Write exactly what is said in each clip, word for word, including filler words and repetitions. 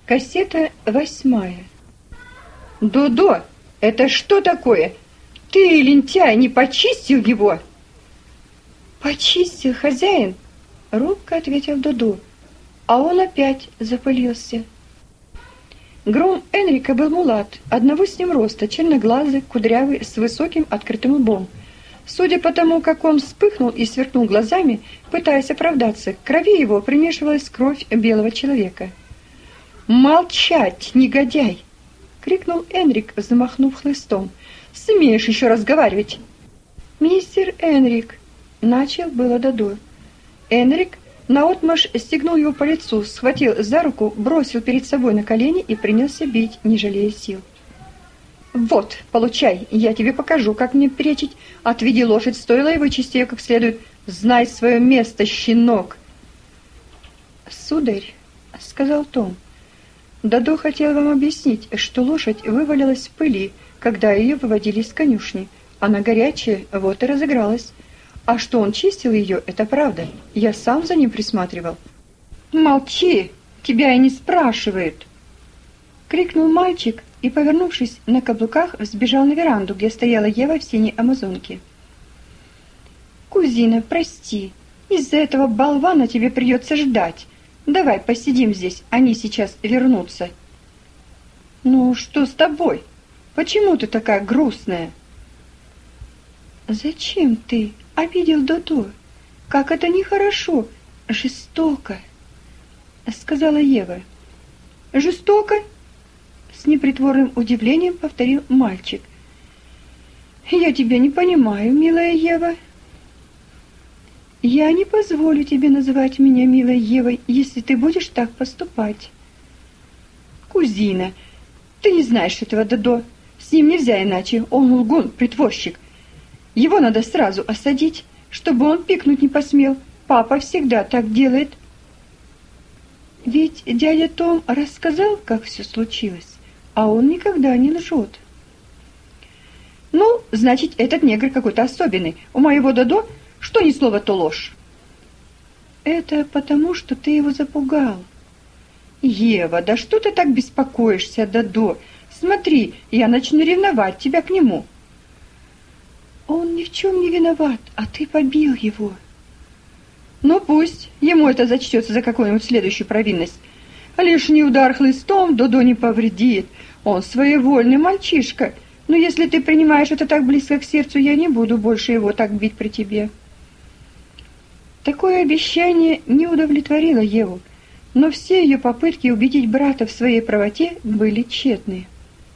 Кассета восьмая. «Додо, это что такое? Ты, лентяй, не почистил его?» «Почистил, хозяин», — робко ответил Додо, а он опять запылился. Гром Энрика был мулат, одного с ним роста, черноглазый, кудрявый, с высоким открытым лбом. Судя по тому, как он вспыхнул и сверкнул глазами, пытаясь оправдаться, к крови его примешивалась кровь белого человека. «Молчать, негодяй!» — крикнул Энрик, замахнув хлыстом. «Смеешь еще разговаривать?» «Мистер Энрик!» — начал было Додо. Энрик наотмашь стегнул его по лицу, схватил за руку, бросил перед собой на колени и принялся бить, не жалея сил. «Вот, получай, я тебе покажу, как мне перечить. Отведи лошадь, стоило и вычисти ее как следует. Знай свое место, щенок!» «Сударь», — сказал Том, — «Додо хотел вам объяснить, что лошадь вывалилась в пыли, когда ее выводили из конюшни. Она горячая, вот и разыгралась. А что он чистил ее, это правда. Я сам за ним присматривал». «Молчи, тебя и не спрашивают!» — крикнул мальчик и, повернувшись на каблуках, взбежал на веранду, где стояла Ева в синей амазонке. «Кузина, прости, из-за этого болвана тебе придется ждать. Давай посидим здесь, они сейчас вернутся». «Ну, что с тобой? Почему ты такая грустная?» «Зачем ты обидел Додо? Как это нехорошо, жестоко», — сказала Ева. «Жестоко?» — с непритворным удивлением повторил мальчик. «Я тебя не понимаю, милая Ева». «Я не позволю тебе называть меня милой Евой, если ты будешь так поступать». «Кузина, ты не знаешь этого Додо. С ним нельзя иначе, он лгун, притворщик. Его надо сразу осадить, чтобы он пикнуть не посмел. Папа всегда так делает». «Ведь дядя Том рассказал, как все случилось, а он никогда не лжет». «Ну, значит, этот негр какой-то особенный. У моего Додо что ни слово, то ложь». «Это потому, что ты его запугал». «Ева, да что ты так беспокоишься, Додо? Смотри, я начну ревновать тебя к нему». «Он ни в чем не виноват, а ты побил его». «Ну пусть, ему это зачтется за какую-нибудь следующую провинность. Лишний удар хлыстом Додо не повредит. Он своевольный мальчишка. Но если ты принимаешь это так близко к сердцу, я не буду больше его так бить при тебе». Такое обещание не удовлетворило Еву, но все ее попытки убедить брата в своей правоте были тщетны.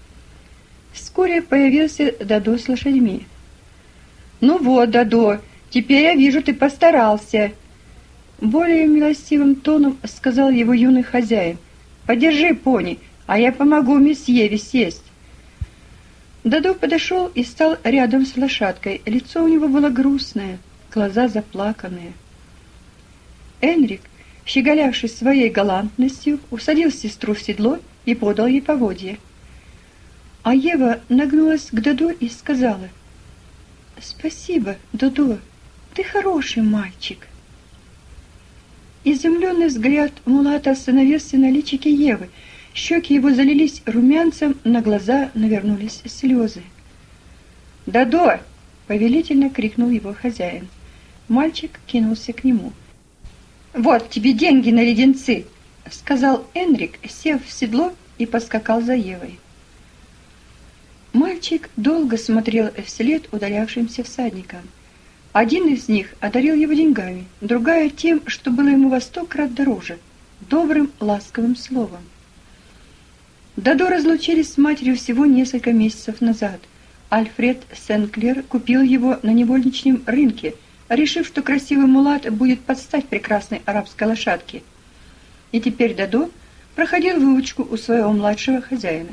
Вскоре появился Додо с лошадьми. «Ну вот, Додо, теперь я вижу, ты постарался», — более милостивым тоном сказал его юный хозяин. «Подержи пони, а я помогу мисс Еве сесть». Додо подошел и стал рядом с лошадкой. Лицо у него было грустное, глаза заплаканные. Энрик, щеголявший своей галантностью, усадил сестру в седло и подал ей поводья. А Ева нагнулась к Додо и сказала: «Спасибо, Додо, ты хороший мальчик». Изумленный взгляд мулата остановился на личике Евы. Щеки его залились румянцем, на глаза навернулись слезы. «Додо!» — повелительно крикнул его хозяин. Мальчик кинулся к нему. «Вот тебе деньги на леденцы!» — сказал Энрик, сев в седло и поскакал за Евой. Мальчик долго смотрел вслед удалявшимся всадникам. Один из них одарил его деньгами, другая тем, что было ему во сто крат дороже, добрым, ласковым словом. Додо разлучились с матерью всего несколько месяцев назад. Альфред Сен-Клер купил его на невольничьем рынке, решив, что красивый мулат будет под стать прекрасной арабской лошадке. И теперь Додо проходил выучку у своего младшего хозяина.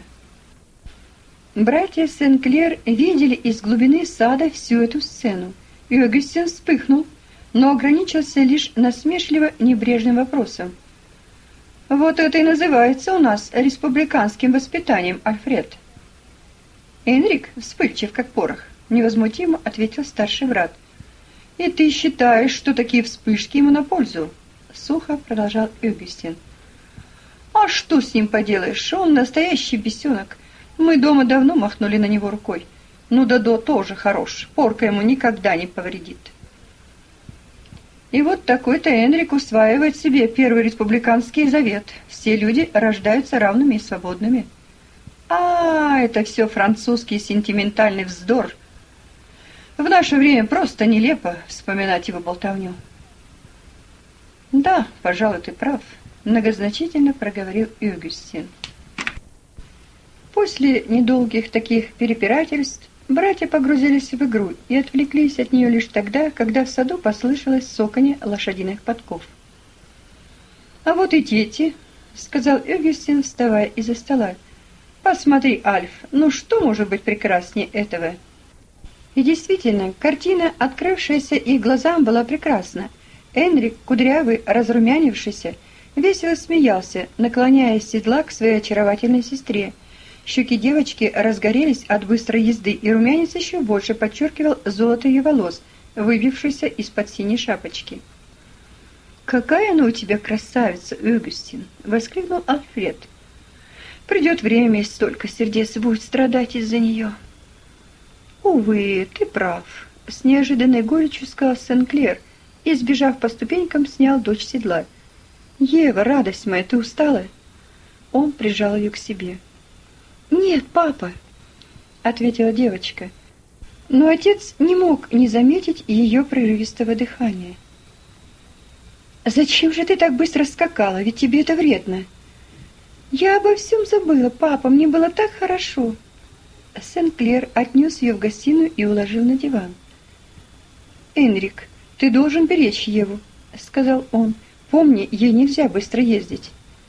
Братья Сен-Клер видели из глубины сада всю эту сцену, и Огюстен вспыхнул, но ограничился лишь насмешливо небрежным вопросом. «Вот это и называется у нас республиканским воспитанием, Альфред». «Энрик вспыльчив, как порох», — невозмутимо ответил старший брат. «И ты считаешь, что такие вспышки ему на пользу?» — сухо продолжал Огюстен. «А А что с ним поделаешь? Он настоящий бесенок. Мы дома давно махнули на него рукой. Ну, Додо тоже хорош. Порка ему никогда не повредит. И вот такой-то Энрик усваивает себе первый республиканский завет. Все люди рождаются равными и свободными. А, это все французский сентиментальный вздор. В наше время просто нелепо вспоминать его болтовню. Да, пожалуй, ты прав, многозначительно проговорил Огюстин. После недолгих таких перепирательств братья погрузились в игру и отвлеклись от нее лишь тогда, когда в саду послышалось цоканье лошадиных подков. «А вот и дети», — сказал Огюстин, вставая из-за стола. «Посмотри, Альф, ну что может быть прекраснее этого?» И действительно, картина, открывшаяся их глазам, была прекрасна. Энрик, кудрявый, разрумянившийся, весело смеялся, наклоняясь с седла к своей очаровательной сестре. Щеки девочки разгорелись от быстрой езды, и румянец еще больше подчеркивал золото ее волос, выбившийся из-под синей шапочки. «Какая она у тебя красавица, Огюстин!» — воскликнул Альфред. «Придет время, и столько сердец будет страдать из-за нее». «Увы, ты прав», — с неожиданной горечью сказал Сен-Клер и, сбежав по ступенькам, снял дочь с седла. «Ева, радость моя, ты устала?» Он прижал ее к себе. «Нет, папа», — ответила девочка. Но отец не мог не заметить ее прерывистого дыхания. «Зачем же ты так быстро скакала? Ведь тебе это вредно». «Я обо всем забыла, папа, мне было так хорошо». Сен-Клер отнес ее в гостиную и уложил на диван. «Энрик, ты должен беречь Еву», — сказал он. «Помни, ей нельзя быстро ездить».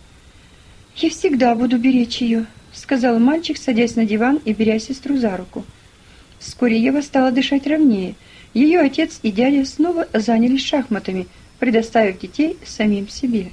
«Я всегда буду беречь ее», — сказал мальчик, садясь на диван и беря сестру за руку. Вскоре Ева стала дышать ровнее. Ее отец и дядя снова занялись шахматами, предоставив детей самим себе.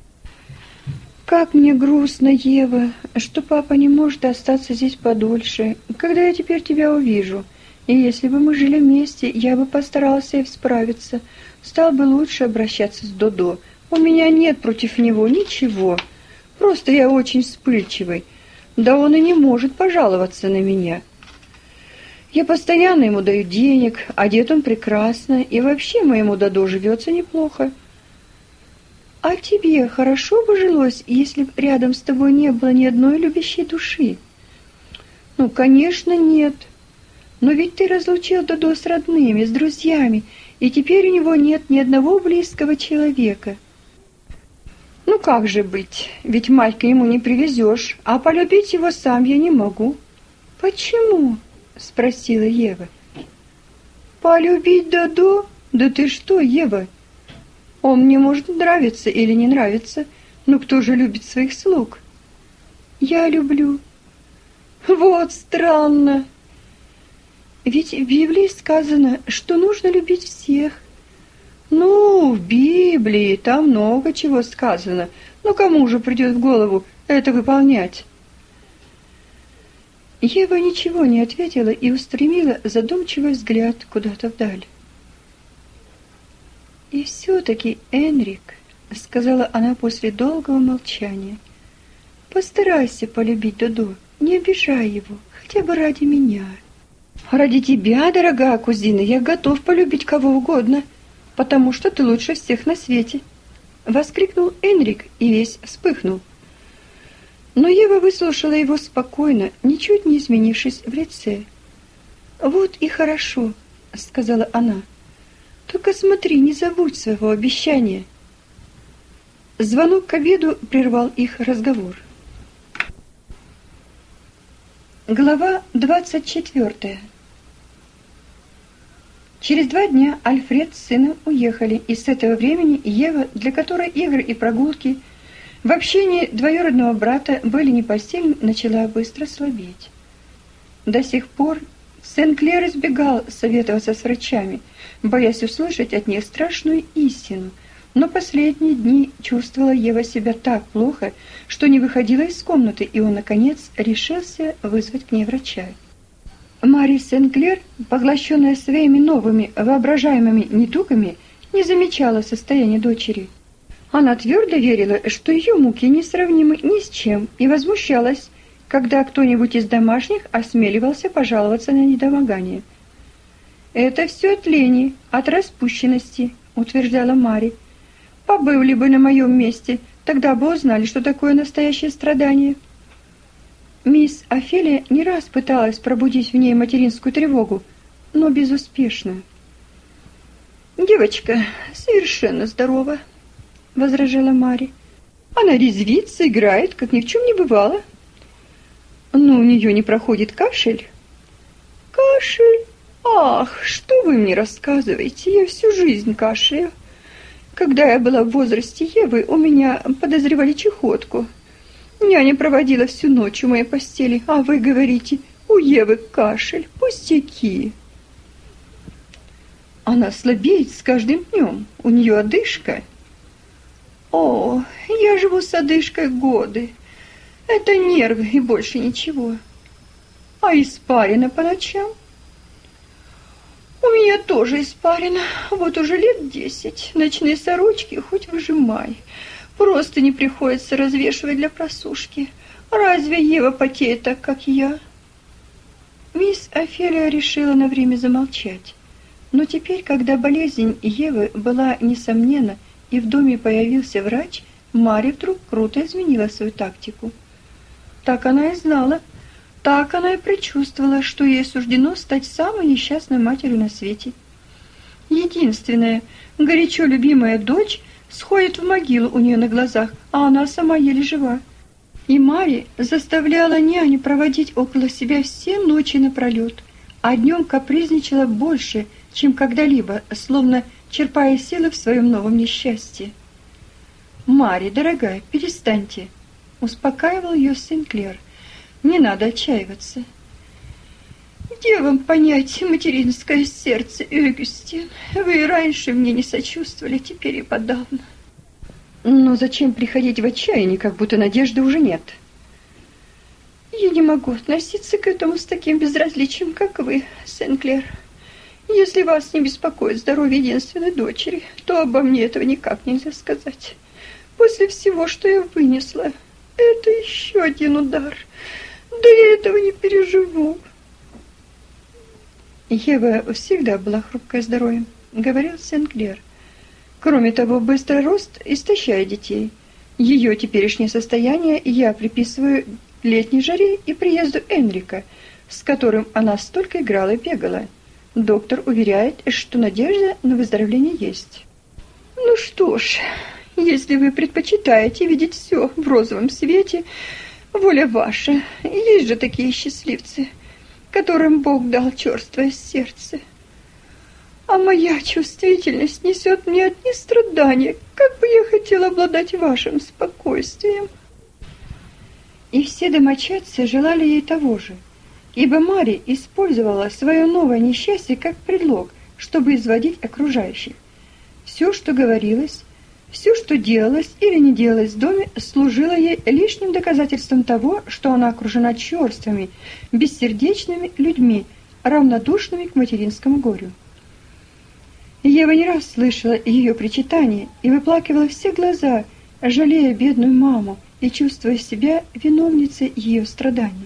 «Как мне грустно, Ева, что папа не может остаться здесь подольше, когда я теперь тебя увижу. И если бы мы жили вместе, я бы постарался справиться, стал бы лучше обращаться с Додо. У меня нет против него ничего, просто я очень вспыльчивый. Да он и не может пожаловаться на меня. Я постоянно ему даю денег, одет он прекрасно, и вообще моему Додо живется неплохо. А тебе хорошо бы жилось, если б рядом с тобой не было ни одной любящей души? Ну, конечно, нет. Но ведь ты разлучил Додо с родными, с друзьями, и теперь у него нет ни одного близкого человека. Ну, как же быть? Ведь Малька ему не привезешь, а полюбить его сам я не могу. Почему? Спросила Ева. Полюбить Додо? Да ты что, Ева? Он мне может нравиться или не нравиться, но кто же любит своих слуг? Я люблю. Вот странно. Ведь в Библии сказано, что нужно любить всех. Ну, в Библии там много чего сказано, но кому же придет в голову это выполнять? Ева ничего не ответила и устремила задумчивый взгляд куда-то вдаль. «И все-таки, Энрик, — сказала она после долгого молчания, — постарайся полюбить Додо, не обижай его, хотя бы ради меня». «Ради тебя, дорогая кузина, я готов полюбить кого угодно, потому что ты лучше всех на свете», — воскликнул Энрик и весь вспыхнул. Но Ева выслушала его спокойно, ничуть не изменившись в лице. «Вот и хорошо, — сказала она. Только смотри, не забудь своего обещания». Звонок к обеду прервал их разговор. Глава двадцать четвертая. Через два дня Альфред с сыном уехали, и с этого времени Ева, для которой игры и прогулки в общении двоюродного брата были непосильны, начала быстро слабеть. До сих пор Сен-Клер избегал советоваться с врачами, боясь услышать от них страшную истину, но последние дни чувствовала Ева себя так плохо, что не выходила из комнаты, и он, наконец, решился вызвать к ней врача. Мари Сен-Клер, поглощенная своими новыми воображаемыми недугами, не замечала состояния дочери. Она твердо верила, что ее муки несравнимы ни с чем, и возмущалась, когда кто-нибудь из домашних осмеливался пожаловаться на недомогание. «Это все от лени, от распущенности», — утверждала Мари. «Побыли бы на моем месте, тогда бы узнали, что такое настоящее страдание». Мисс Офелия не раз пыталась пробудить в ней материнскую тревогу, но безуспешно. «Девочка совершенно здорова», — возражала Мари. «Она резвится, играет, как ни в чем не бывало. Но у нее не проходит кашель». «Кашель? Ах, что вы мне рассказываете? Я всю жизнь кашляю. Когда я была в возрасте Евы, у меня подозревали чехотку. Няня проводила всю ночь у моей постели, а вы говорите, у Евы кашель, пустяки». «Она слабеет с каждым днем, у нее одышка». «О, я живу с одышкой годы. Это нервы и больше ничего. А испарина по ночам?» «У меня тоже испарина, вот уже лет десять. Ночные сорочки хоть выжимай. Просто не приходится развешивать для просушки. Разве Ева потеет так, как я?» Мисс Офелия решила на время замолчать. Но теперь, когда болезнь Евы была несомненна, и в доме появился врач, Марья вдруг круто изменила свою тактику. Так она и знала, так она и предчувствовала, что ей суждено стать самой несчастной матерью на свете. Единственная, горячо любимая дочь сходит в могилу у нее на глазах, а она сама еле жива. И Марья заставляла няню проводить около себя все ночи напролет, а днем капризничала больше, чем когда-либо, словно черпая силы в своем новом несчастье. «Марья, дорогая, перестаньте», — успокаивал ее Сен-Клер. «Не надо отчаиваться». «Где вам понять материнское сердце, Огюстин? Вы и раньше мне не сочувствовали, теперь и подавно». «Но зачем приходить в отчаяние, как будто надежды уже нет?» «Я не могу относиться к этому с таким безразличием, как вы, Сен-Клер. Если вас не беспокоит здоровье единственной дочери, то обо мне этого никак нельзя сказать. После всего, что я вынесла, это еще один удар. Да я этого не переживу». «Ева всегда была хрупкой здоровьем», — говорил Сен-Клер. «Кроме того, быстрый рост истощает детей. Ее теперешнее состояние я приписываю летней жаре и приезду Энрика, с которым она столько играла и бегала. Доктор уверяет, что надежда на выздоровление есть». «Ну что ж, если вы предпочитаете видеть все в розовом свете, воля ваша. Есть же такие счастливцы, которым Бог дал черствое сердце. А моя чувствительность несет мне одни страдания. Как бы я хотела обладать вашим спокойствием». И все домочадцы желали ей того же, ибо Марья использовала свое новое несчастье как предлог, чтобы изводить окружающих. Все, что говорилось, все, что делалось или не делалось в доме, служило ей лишним доказательством того, что она окружена черствыми, бессердечными людьми, равнодушными к материнскому горю. Ева не раз слышала ее причитания и выплакивала все глаза, жалея бедную маму и чувствуя себя виновницей ее страданий.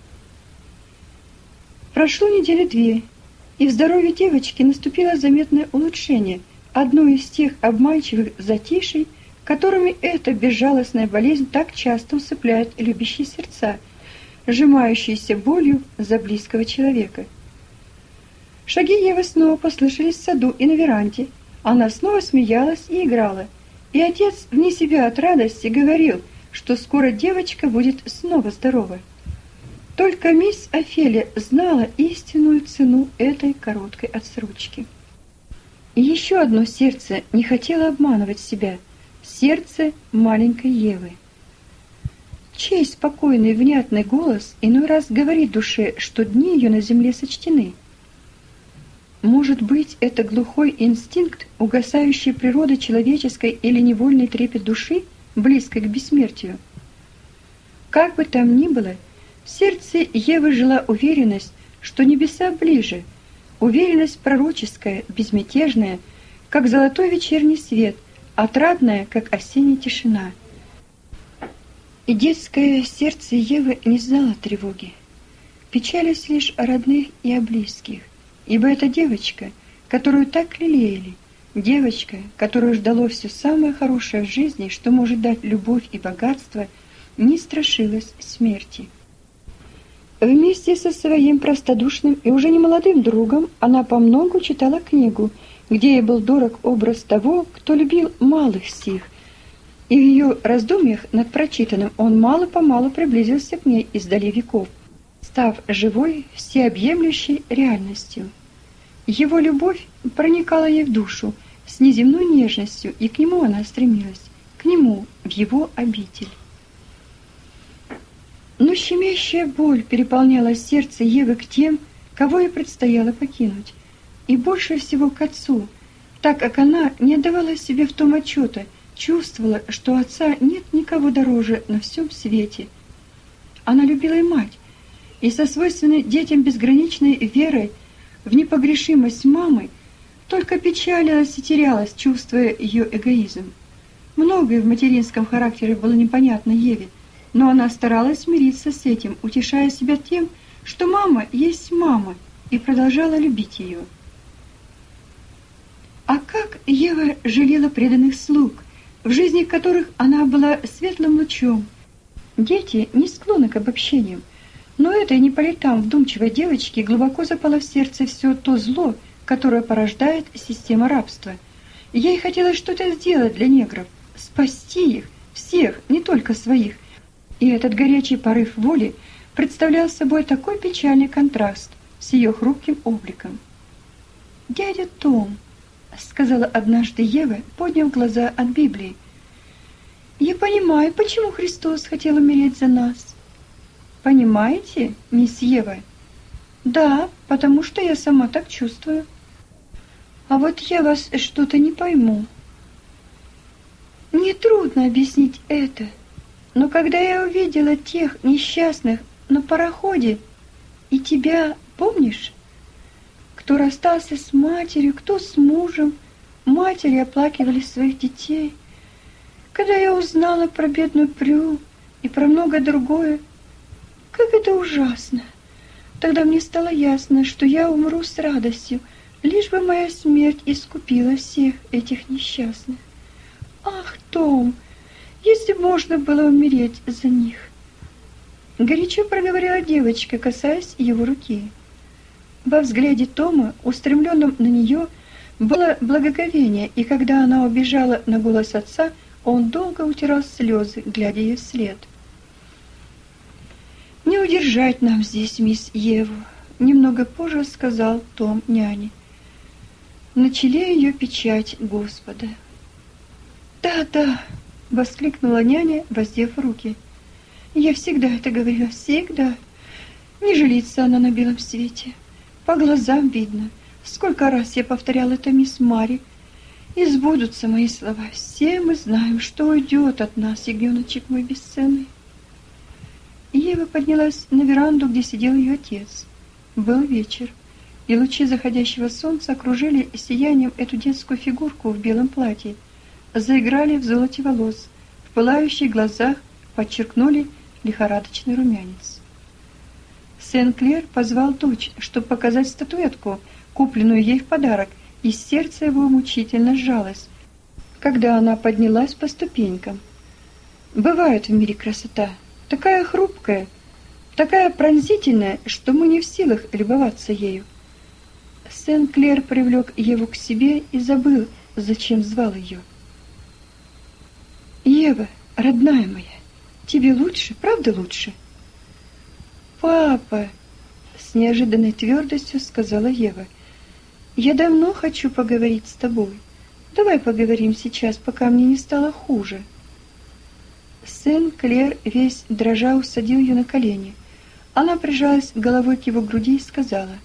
Прошло недели две, и в здоровье девочки наступило заметное улучшение, одно из тех обманчивых затишей, которыми эта безжалостная болезнь так часто усыпляет любящие сердца, сжимающиеся болью за близкого человека. Шаги Евы снова послышались в саду и на веранде. Она снова смеялась и играла, и отец вне себя от радости говорил, что скоро девочка будет снова здорова. Только мисс Офелия знала истинную цену этой короткой отсрочки. И еще одно сердце не хотело обманывать себя — сердце маленькой Евы. Чей спокойный внятный голос иной раз говорит душе, что дни ее на земле сочтены? Может быть, это глухой инстинкт, угасающей природы человеческой или невольный трепет души, близкой к бессмертию? Как бы там ни было, в сердце Евы жила уверенность, что небеса ближе, уверенность пророческая, безмятежная, как золотой вечерний свет, отрадная, как осенняя тишина. И детское сердце Евы не знало тревоги. Печались лишь о родных и о близких, ибо эта девочка, которую так лелеяли, девочка, которую ждало все самое хорошее в жизни, что может дать любовь и богатство, не страшилась смерти. Вместе со своим простодушным и уже немолодым другом она помногу читала книгу, где ей был дорог образ того, кто любил малых сих, и в ее раздумьях над прочитанным он мало-помалу приблизился к ней издали веков, став живой, всеобъемлющей реальностью. Его любовь проникала ей в душу с неземной нежностью, и к нему она стремилась, к нему, в его обитель. Но щемящая боль переполняла сердце Евы к тем, кого ей предстояло покинуть, и больше всего к отцу, так как она не отдавала себе в том отчета, чувствовала, что отца нет никого дороже на всем свете. Она любила и мать, и со свойственной детям безграничной верой в непогрешимость мамы только печалилась и терялась, чувствуя ее эгоизм. Многое в материнском характере было непонятно Еве, но она старалась смириться с этим, утешая себя тем, что мама есть мама, и продолжала любить ее. А как Ева жалела преданных слуг, в жизни которых она была светлым лучом. Дети не склонны к обобщениям, но этой не по летам вдумчивой девочке глубоко запало в сердце все то зло, которое порождает система рабства. Ей хотелось что-то сделать для негров, спасти их, всех, не только своих. И этот горячий порыв воли представлял собой такой печальный контраст с ее хрупким обликом. «Дядя Том», — сказала однажды Ева, подняв глаза от Библии, — «я понимаю, почему Христос хотел умереть за нас». «Понимаете, мисс Ева?» «Да, потому что я сама так чувствую». «А вот я вас что-то не пойму». «Мне трудно объяснить это, но когда я увидела тех несчастных на пароходе, и тебя, помнишь, кто расстался с матерью, кто с мужем, матери оплакивали своих детей, когда я узнала про бедную Прю и про многое другое, как это ужасно. Тогда мне стало ясно, что я умру с радостью, лишь бы моя смерть искупила всех этих несчастных. Ах, Том, если можно было умереть за них. Горячо проговорила девочка, касаясь его руки. Во взгляде Тома, устремленном на нее, было благоговение, и когда она убежала на голос отца, он долго утирал слезы, глядя ей вслед. «Не удержать нам здесь мисс Еву», — немного позже сказал Том няне. «На челе ее печать Господа». «Да, да», — воскликнула няня, воздев руки. «Я всегда это говорила, всегда. Не жалится она на белом свете. По глазам видно. Сколько раз я повторяла это мисс Мари. И сбудутся мои слова. Все мы знаем, что уйдет от нас, ягненочек мой бесценный». Ева поднялась на веранду, где сидел ее отец. Был вечер, и лучи заходящего солнца окружили сиянием эту детскую фигурку в белом платье, заиграли в золоте волос, в пылающих глазах подчеркнули лихорадочный румянец. Сен-Клер позвал дочь, чтобы показать статуэтку, купленную ей в подарок, и сердце его мучительно сжалось, когда она поднялась по ступенькам. Бывает в мире красота, такая хрупкая, такая пронзительная, что мы не в силах любоваться ею. Сен-Клер привлек Еву к себе и забыл, зачем звал ее. «Ева, родная моя, тебе лучше, правда лучше?» «Папа», — с неожиданной твердостью сказала Ева, — «я давно хочу поговорить с тобой. Давай поговорим сейчас, пока мне не стало хуже». Сен-Клер весь дрожа усадил ее на колени. Она прижалась головой к его груди и сказала: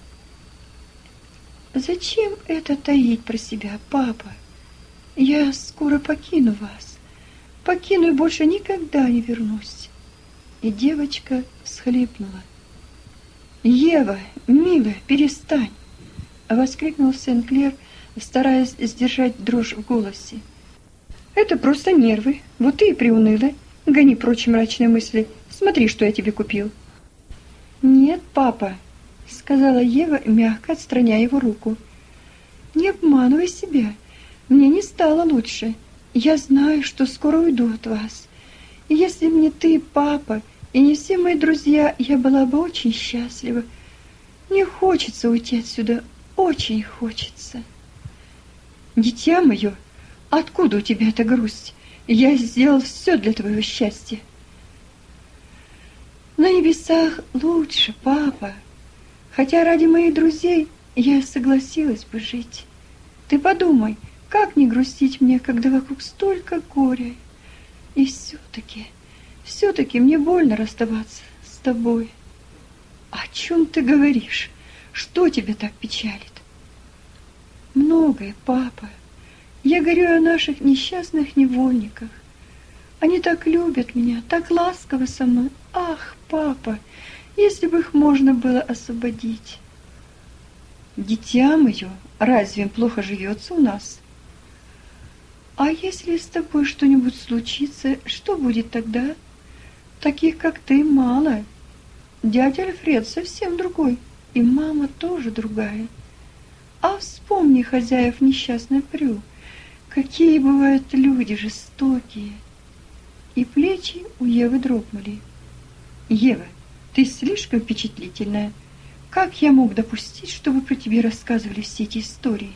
«Зачем это таить про себя, папа? Я скоро покину вас. Покину и больше никогда не вернусь». И девочка всхлипнула. «Ева, милая, перестань!» — воскликнул Сен-Клер, стараясь сдержать дрожь в голосе. Это просто нервы. Вот ты и приуныла. Гони прочь мрачные мысли. Смотри, что я тебе купил. Нет, папа, сказала Ева, мягко отстраняя его руку. Не обманывай себя. Мне не стало лучше. Я знаю, что скоро уйду от вас. И если бы не ты, папа, и не все мои друзья, я была бы очень счастлива. Мне хочется уйти отсюда, очень хочется. Дитя мое, откуда у тебя эта грусть? Я сделал все для твоего счастья. На небесах лучше, папа. Хотя ради моих друзей я согласилась бы жить. Ты подумай, как не грустить мне, когда вокруг столько горя. И все-таки, все-таки мне больно расставаться с тобой. О чем ты говоришь? Что тебя так печалит? Многое, папа. Я горюю о наших несчастных невольниках. Они так любят меня, так ласковы со мной. Ах, папа, если бы их можно было освободить. Дитя мое, разве им плохо живется у нас? А если с тобой что-нибудь случится, что будет тогда? Таких, как ты, мало. Дядя Альфред совсем другой, и мама тоже другая. А вспомни хозяев несчастной Прю. Какие бывают люди жестокие. И плечи у Евы дрогнули. Ева, ты слишком впечатлительная. Как я мог допустить, чтобы про тебя рассказывали все эти истории?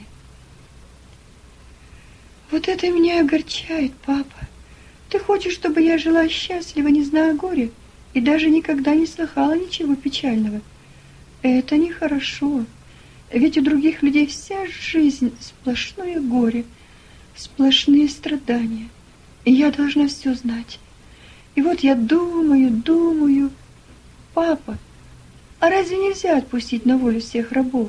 Вот это меня огорчает, папа. Ты хочешь, чтобы я жила счастливо, не зная горя, и даже никогда не слыхала ничего печального? Это нехорошо. Ведь у других людей вся жизнь сплошное горе, сплошные страдания. И я должна все знать. И вот я думаю, думаю, папа, а разве нельзя отпустить на волю всех рабов?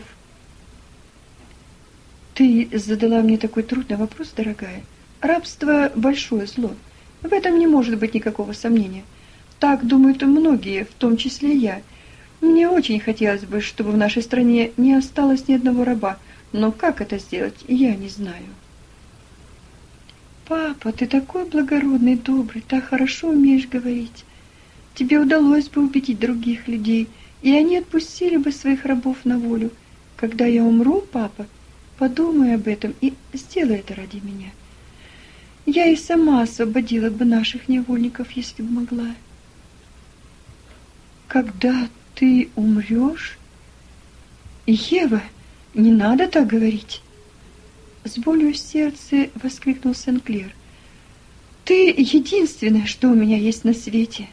Ты задала мне такой трудный вопрос, дорогая. Рабство – большое зло. В этом не может быть никакого сомнения. Так думают и многие, в том числе я. Мне очень хотелось бы, чтобы в нашей стране не осталось ни одного раба, но как это сделать, я не знаю. Папа, ты такой благородный, добрый, так хорошо умеешь говорить. Тебе удалось бы убедить других людей, и они отпустили бы своих рабов на волю. Когда я умру, папа, подумай об этом и сделай это ради меня. Я и сама освободила бы наших невольников, если бы могла. Когда ты умрешь? Ева, не надо так говорить. С болью в сердце воскликнул Сен-Клер. Ты единственное, что у меня есть на свете.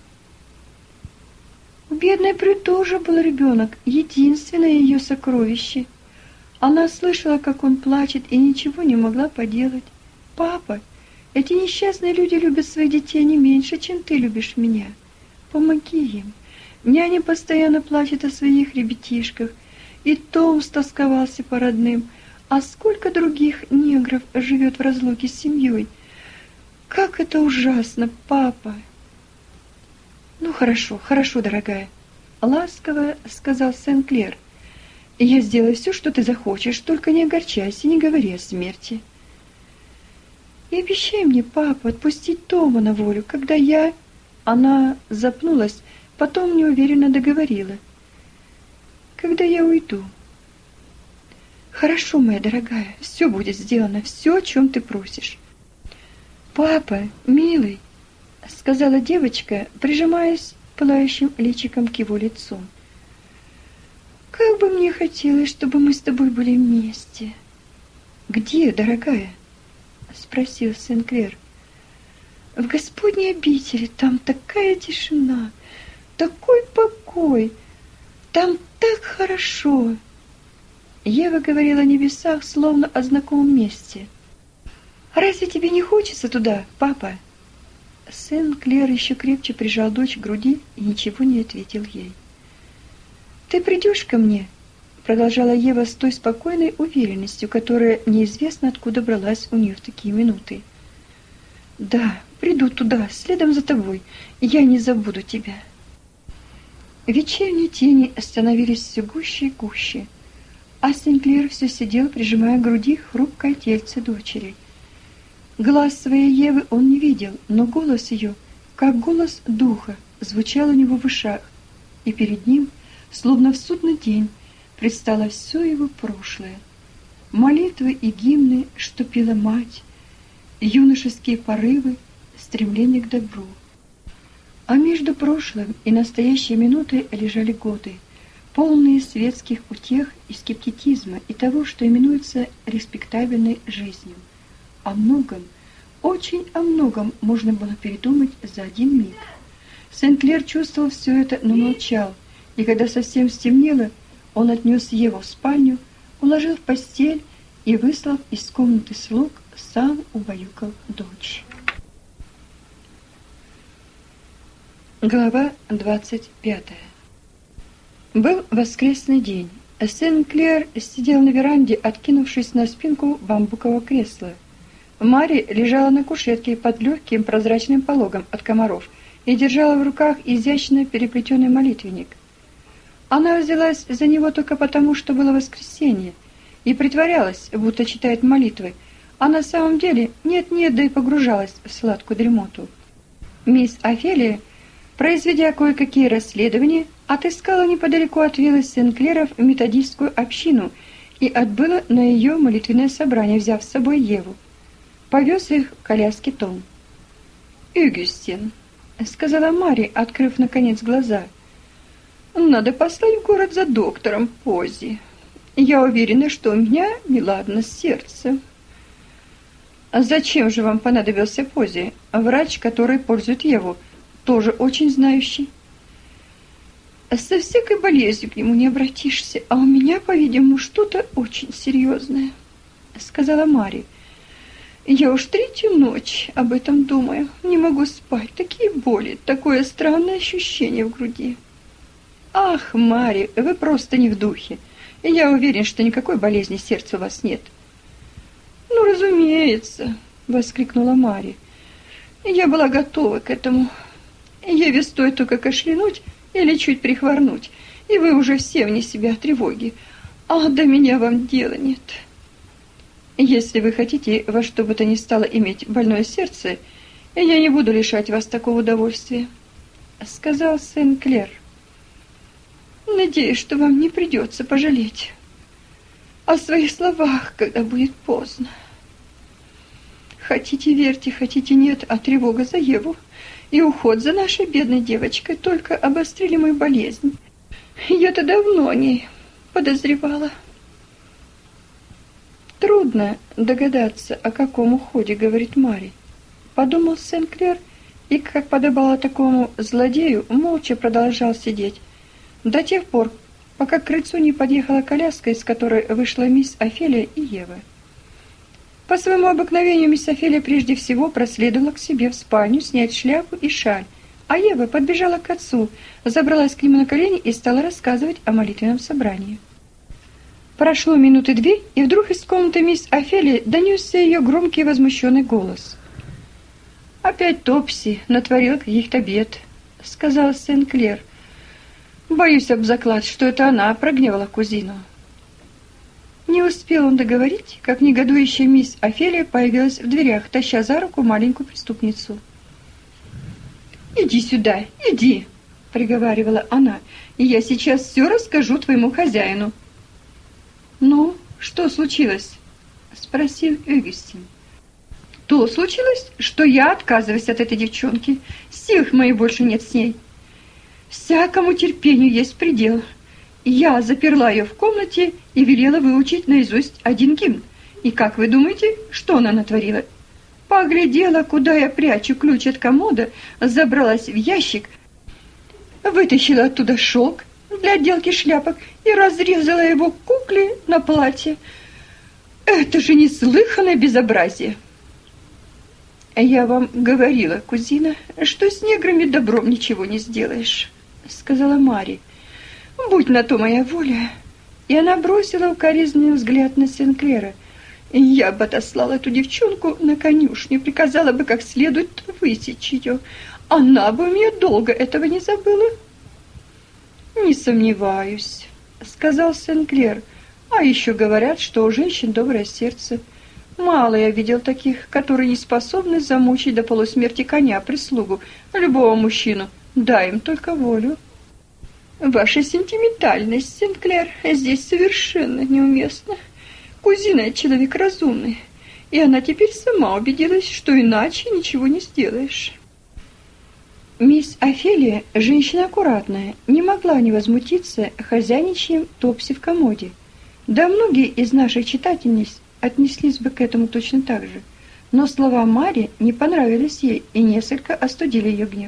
У бедной Прю тоже был ребенок, единственное ее сокровище. Она слышала, как он плачет, и ничего не могла поделать. Папа, эти несчастные люди любят своих детей не меньше, чем ты любишь меня. Помоги им. Няня постоянно плачет о своих ребятишках, и Том стосковался по родным. А сколько других негров живет в разлуке с семьей? Как это ужасно, папа! Ну, хорошо, хорошо, дорогая, ласково сказал Сен-Клер. Я сделаю все, что ты захочешь, только не огорчайся, не говори о смерти. И обещай мне, папа, отпустить Тома на волю, когда я... Она запнулась, потом неуверенно договорила. Когда я уйду. Хорошо, моя дорогая, все будет сделано, все, о чем ты просишь. Папа, милый, сказала девочка, прижимаясь пылающим личиком к его лицу. Как бы мне хотелось, чтобы мы с тобой были вместе. Где, дорогая? Спросил Сен-Клер. В Господней обители, там такая тишина, такой покой, там так хорошо. Ева говорила о небесах, словно о знакомом месте. «Разве тебе не хочется туда, папа?» Сен-Клер еще крепче прижал дочь к груди и ничего не ответил ей. «Ты придешь ко мне?» Продолжала Ева с той спокойной уверенностью, которая неизвестно откуда бралась у нее в такие минуты. «Да, приду туда, следом за тобой, я не забуду тебя». Вечерние тени становились все гуще и гуще, а Сен-Клер все сидел, прижимая к груди хрупкое тельце дочери. Глаз своей Евы он не видел, но голос ее, как голос духа, звучал у него в ушах, и перед ним, словно в судный день, предстало все его прошлое. Молитвы и гимны, что пела мать, юношеские порывы, стремление к добру. А между прошлым и настоящей минутой лежали годы, полные светских утех и скептицизма и того, что именуется респектабельной жизнью. О многом, очень о многом можно было передумать за один миг. Сен-Клер чувствовал все это, но молчал, и когда совсем стемнело, он отнес Еву в спальню, уложил в постель и, выслав из комнаты слуг, сам убаюкал дочь. Глава двадцать пятая. Был воскресный день. Сен-Клер сидел на веранде, откинувшись на спинку бамбукового кресла. Мари лежала на кушетке под легким прозрачным пологом от комаров и держала в руках изящно переплетенный молитвенник. Она взялась за него только потому, что было воскресенье, и притворялась, будто читает молитвы, а на самом деле нет-нет, да и погружалась в сладкую дремоту. Мисс Офелия, произведя кое-какие расследования, отыскала неподалеку от виллы Сен-Клеров методистскую общину и отбыла на ее молитвенное собрание, взяв с собой Еву. Повез их в коляске Том. «Огюстин», — сказала Мари, открыв наконец глаза, — «надо послать в город за доктором Пози. Я уверена, что у меня неладно с сердцем». «А зачем же вам понадобился Пози? Врач, который пользует Еву, тоже очень знающий». «Со всякой болезнью к нему не обратишься, а у меня, по-видимому, что-то очень серьезное», — сказала Мари. «Я уж третью ночь об этом думаю, не могу спать, такие боли, такое странное ощущение в груди». «Ах, Мари, вы просто не в духе. Я уверен, что никакой болезни сердца у вас нет». «Ну, разумеется», — воскликнула Мари. «Я была готова к этому. Еве стоит только кашлянуть или чуть прихворнуть, и вы уже все вне себя от тревоги. А до меня вам дела нет. Если вы хотите во что бы то ни стало иметь больное сердце, я не буду лишать вас такого удовольствия», — сказал Сен-Клер. «Надеюсь, что вам не придется пожалеть о своих словах, когда будет поздно. Хотите верьте, хотите нет, а тревога за Еву и уход за нашей бедной девочкой только обострили мою болезнь. Я-то давно о ней подозревала». «Трудно догадаться, о каком уходе говорит Мари», — подумал Сен-Клер, и, как подобало такому злодею, молча продолжал сидеть до тех пор, пока к крыльцу не подъехала коляска, из которой вышла мисс Офелия и Ева. По своему обыкновению мисс Офелия прежде всего проследовала к себе в спальню снять шляпу и шаль, а Ева подбежала к отцу, забралась к нему на колени и стала рассказывать о молитвенном собрании. Прошло минуты две, и вдруг из комнаты мисс Офелии донесся ее громкий и возмущенный голос. «Опять Топси натворила каких-то бед», — сказал Сен-Клер. «Боюсь об заклад, что это она прогневала кузину». Не успел он договорить, как негодующая мисс Офелия появилась в дверях, таща за руку маленькую преступницу. «Иди сюда, иди!» — приговаривала она. «И я сейчас все расскажу твоему хозяину». «Ну, что случилось?» — спросил Огюстин. «То случилось, что я отказываюсь от этой девчонки. Сил моих больше нет с ней. Всякому терпению есть предел. Я заперла ее в комнате и велела выучить наизусть один гимн. И как вы думаете, что она натворила? Поглядела, куда я прячу ключ от комода, забралась в ящик, вытащила оттуда шелк для отделки шляпок и разрезала его кукле на платье. Это же неслыханное безобразие!» «Я вам говорила, кузина, что с неграми добром ничего не сделаешь», — сказала Мари. «Будь на то моя воля». И она бросила укоризненный взгляд на Сен-Клера. «Я бы отослала эту девчонку на конюшню, приказала бы как следует высечь ее. Она бы у меня долго этого не забыла». «Не сомневаюсь», — сказал Сен-Клер. «А еще говорят, что у женщин доброе сердце. Мало я видел таких, которые не способны замучить до полусмерти коня, прислугу, любого мужчину. Дай им только волю. Ваша сентиментальность, Сен-Клер, здесь совершенно неуместна. Кузина — человек разумный, и она теперь сама убедилась, что иначе ничего не сделаешь. Мисс Офелия, женщина аккуратная, не могла не возмутиться хозяйничьим Топси в комоде. Да многие из наших читательниц отнеслись бы к этому точно так же, но слова Мари не понравились ей и несколько остудили ее гнев.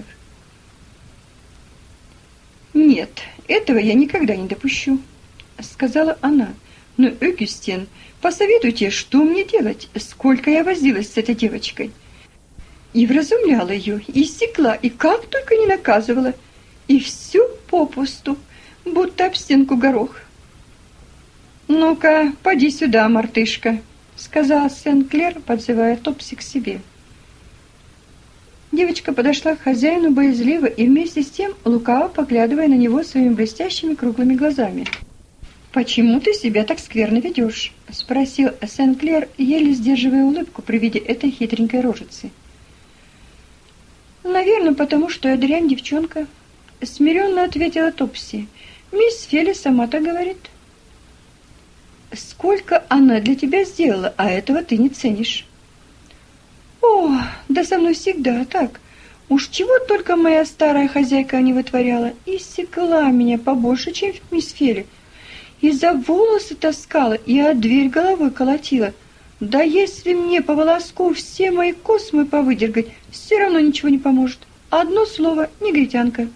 «Нет, этого я никогда не допущу», — сказала она. «Но, Огюстен, посоветуйте, что мне делать, сколько я возилась с этой девочкой. И вразумляла ее, и стекла, и как только не наказывала, и все попусту, будто об стенку горох». «Ну-ка, поди сюда, мартышка», — сказала Сен-Клер, подзывая Топси к себе. Девочка подошла к хозяину боязливо и вместе с тем лукаво поглядывая на него своими блестящими круглыми глазами. «Почему ты себя так скверно ведешь?» — спросил Сен-Клер, еле сдерживая улыбку при виде этой хитренькой рожицы. «Наверное, потому что я дрянь девчонка», — смиренно ответила Топси. «Мисс Фелли сама так говорит». «Сколько она для тебя сделала, а этого ты не ценишь». «О, да со мной всегда так. Уж чего только моя старая хозяйка не вытворяла. И секла меня побольше, чем мисс Фелли. И за волосы таскала, и от дверь головой колотила. Да если мне по волоску все мои космы повыдергать, все равно ничего не поможет. Одно слово — негритянка».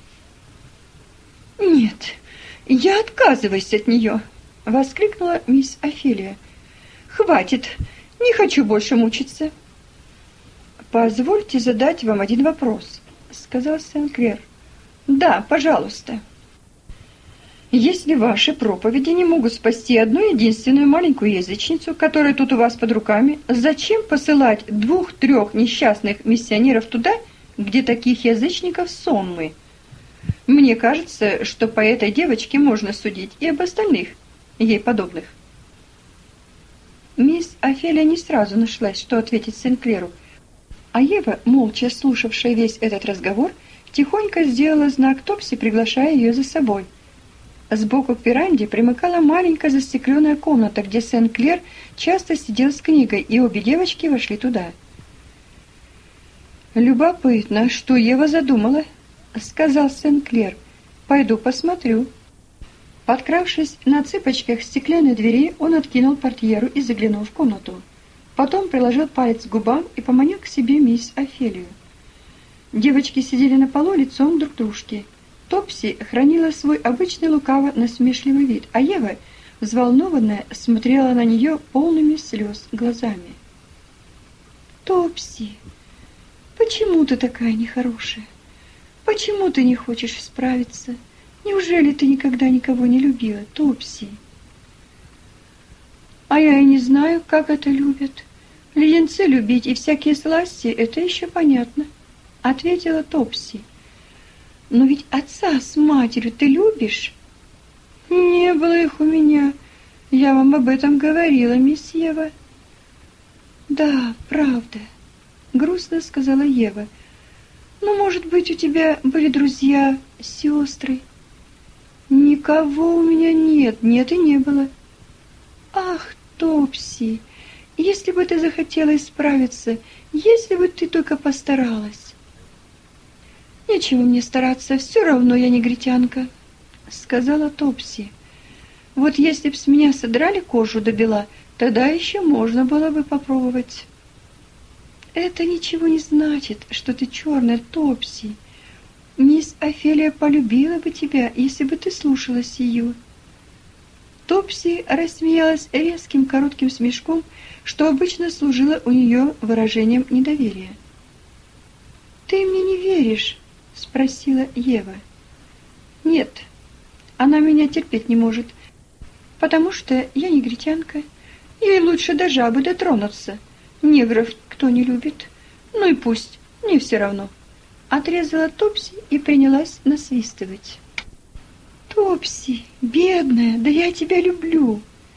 «Нет, я отказываюсь от нее», — воскликнула мисс Офелия. «Хватит, не хочу больше мучиться». «Позвольте задать вам один вопрос», — сказал Сен-Клер. «Да, пожалуйста». «Если ваши проповеди не могут спасти одну единственную маленькую язычницу, которая тут у вас под руками, зачем посылать двух-трех несчастных миссионеров туда, где таких язычников сонмы? Мне кажется, что по этой девочке можно судить и об остальных, ей подобных». Мисс Офелия не сразу нашлась, что ответить Сен-Клеру, а Ева, молча слушавшая весь этот разговор, тихонько сделала знак Топси, приглашая ее за собой. Сбоку к веранде примыкала маленькая застекленная комната, где Сен-Клер часто сидел с книгой, и обе девочки вошли туда. «Любопытно, что Ева задумала», — сказал Сен-Клер. «Пойду посмотрю». Подкравшись на цыпочках к стеклянной двери, он откинул портьеру и заглянул в комнату. Потом приложил палец к губам и поманил к себе мисс Офелию. Девочки сидели на полу лицом друг к дружке. Топси хранила свой обычный лукаво-насмешливый вид, а Ева, взволнованная, смотрела на нее полными слез глазами. «Топси, почему ты такая нехорошая? Почему ты не хочешь справиться? Неужели ты никогда никого не любила, Топси?» «А я и не знаю, как это любят. Леденцы любить и всякие сласти — это еще понятно», — ответила Топси. «Но ведь отца с матерью ты любишь?» «Не было их у меня. Я вам об этом говорила, мисс Ева». «Да, правда», — грустно сказала Ева. «Но, может быть, у тебя были друзья, сестры?» «Никого у меня нет, нет и не было». «Ах, Топси, если бы ты захотела исправиться, если бы ты только постаралась». «Нечего мне стараться, все равно я негритянка», — сказала Топси. «Вот если б с меня содрали кожу до бела, тогда еще можно было бы попробовать». «Это ничего не значит, что ты черная, Топси. Мисс Офелия полюбила бы тебя, если бы ты слушалась ее». Топси рассмеялась резким коротким смешком, что обычно служило у нее выражением недоверия. «Ты мне не веришь?» — спросила Ева. «Нет, она меня терпеть не может, потому что я негритянка, ей лучше до жабы дотронуться. Негров кто не любит, ну и пусть, мне все равно». Отрезала Топси и принялась насвистывать. «Топси, бедная, да я тебя люблю.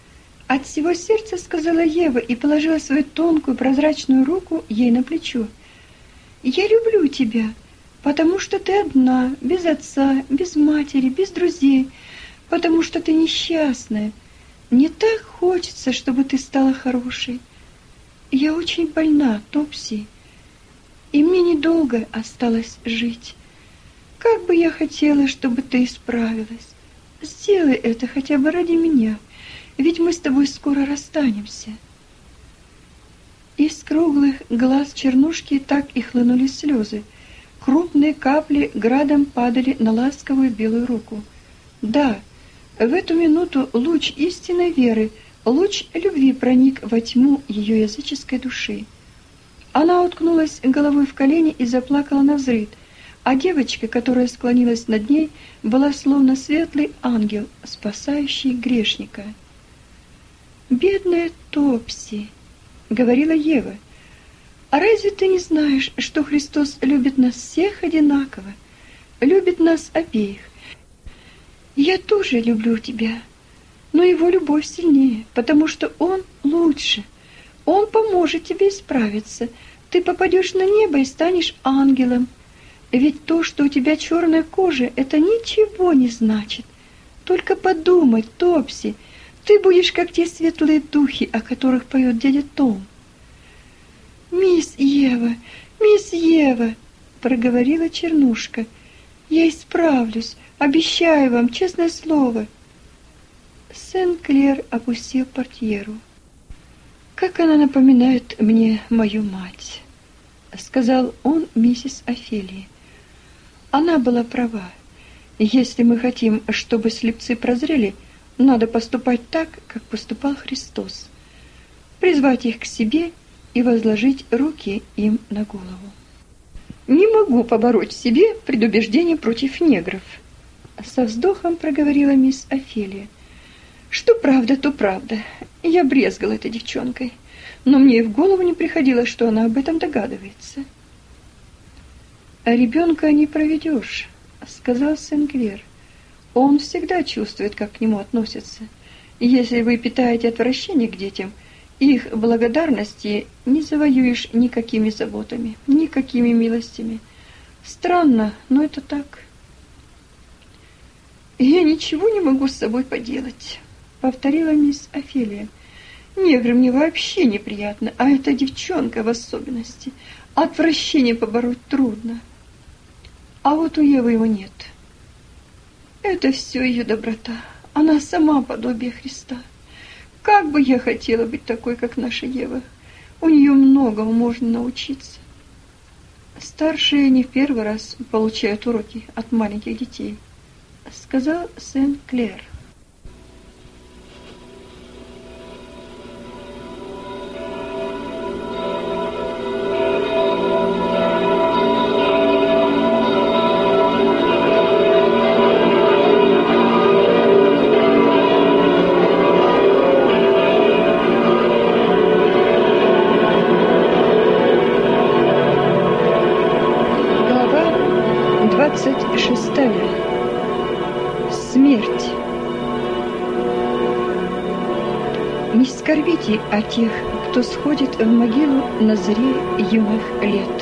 От всего сердца сказала Ева и положила свою тонкую прозрачную руку ей на плечо. «Я люблю тебя, потому что ты одна, без отца, без матери, без друзей, потому что ты несчастная. Мне так хочется, чтобы ты стала хорошей. Я очень больна, Топси, и мне недолго осталось жить. Как бы я хотела, чтобы ты исправилась. Сделай это хотя бы ради меня, ведь мы с тобой скоро расстанемся». Из круглых глаз Чернушки так и хлынули слезы. Крупные капли градом падали на ласковую белую руку. Да, в эту минуту луч истинной веры, луч любви проник во тьму ее языческой души. Она уткнулась головой в колени и заплакала навзрыд, а девочка, которая склонилась над ней, была словно светлый ангел, спасающий грешника. «Бедная Топси», — говорила Ева, — «а разве ты не знаешь, что Христос любит нас всех одинаково, любит нас обеих? Я тоже люблю тебя, но его любовь сильнее, потому что он лучше. Он поможет тебе исправиться. Ты попадешь на небо и станешь ангелом. Ведь то, что у тебя черная кожа, это ничего не значит. Только подумай, Топси, ты будешь как те светлые духи, о которых поет дядя Том». «Мисс Ева, мисс Ева», — проговорила Чернушка, — «я исправлюсь, обещаю вам, честное слово». Сен-Клер опустил портьеру. «Как она напоминает мне мою мать», — сказал он миссис Офелии. «Она была права. Если мы хотим, чтобы слепцы прозрели, надо поступать так, как поступал Христос. Призвать их к себе и возложить руки им на голову». «Не могу побороть в себе предубеждение против негров», — со вздохом проговорила мисс Офелия. «Что правда, то правда. Я брезгала этой девчонкой, но мне и в голову не приходило, что она об этом догадывается». «А ребенка не проведешь», — сказал Сен-Клер. «Он всегда чувствует, как к нему относятся. Если вы питаете отвращение к детям, их благодарности не завоюешь никакими заботами, никакими милостями. Странно, но это так». «Я ничего не могу с собой поделать», — повторила мисс Офелия. «Негры мне вообще неприятны, а эта девчонка в особенности. Отвращение побороть трудно. А вот у Евы его нет. Это все ее доброта. Она сама подобие Христа. Как бы я хотела быть такой, как наша Ева. У нее многому можно научиться». «Старшие не в первый раз получают уроки от маленьких детей», — сказал Сен-Клер. двадцать шестая. Смерть. Не скорбите о тех, кто сходит в могилу на заре юных лет.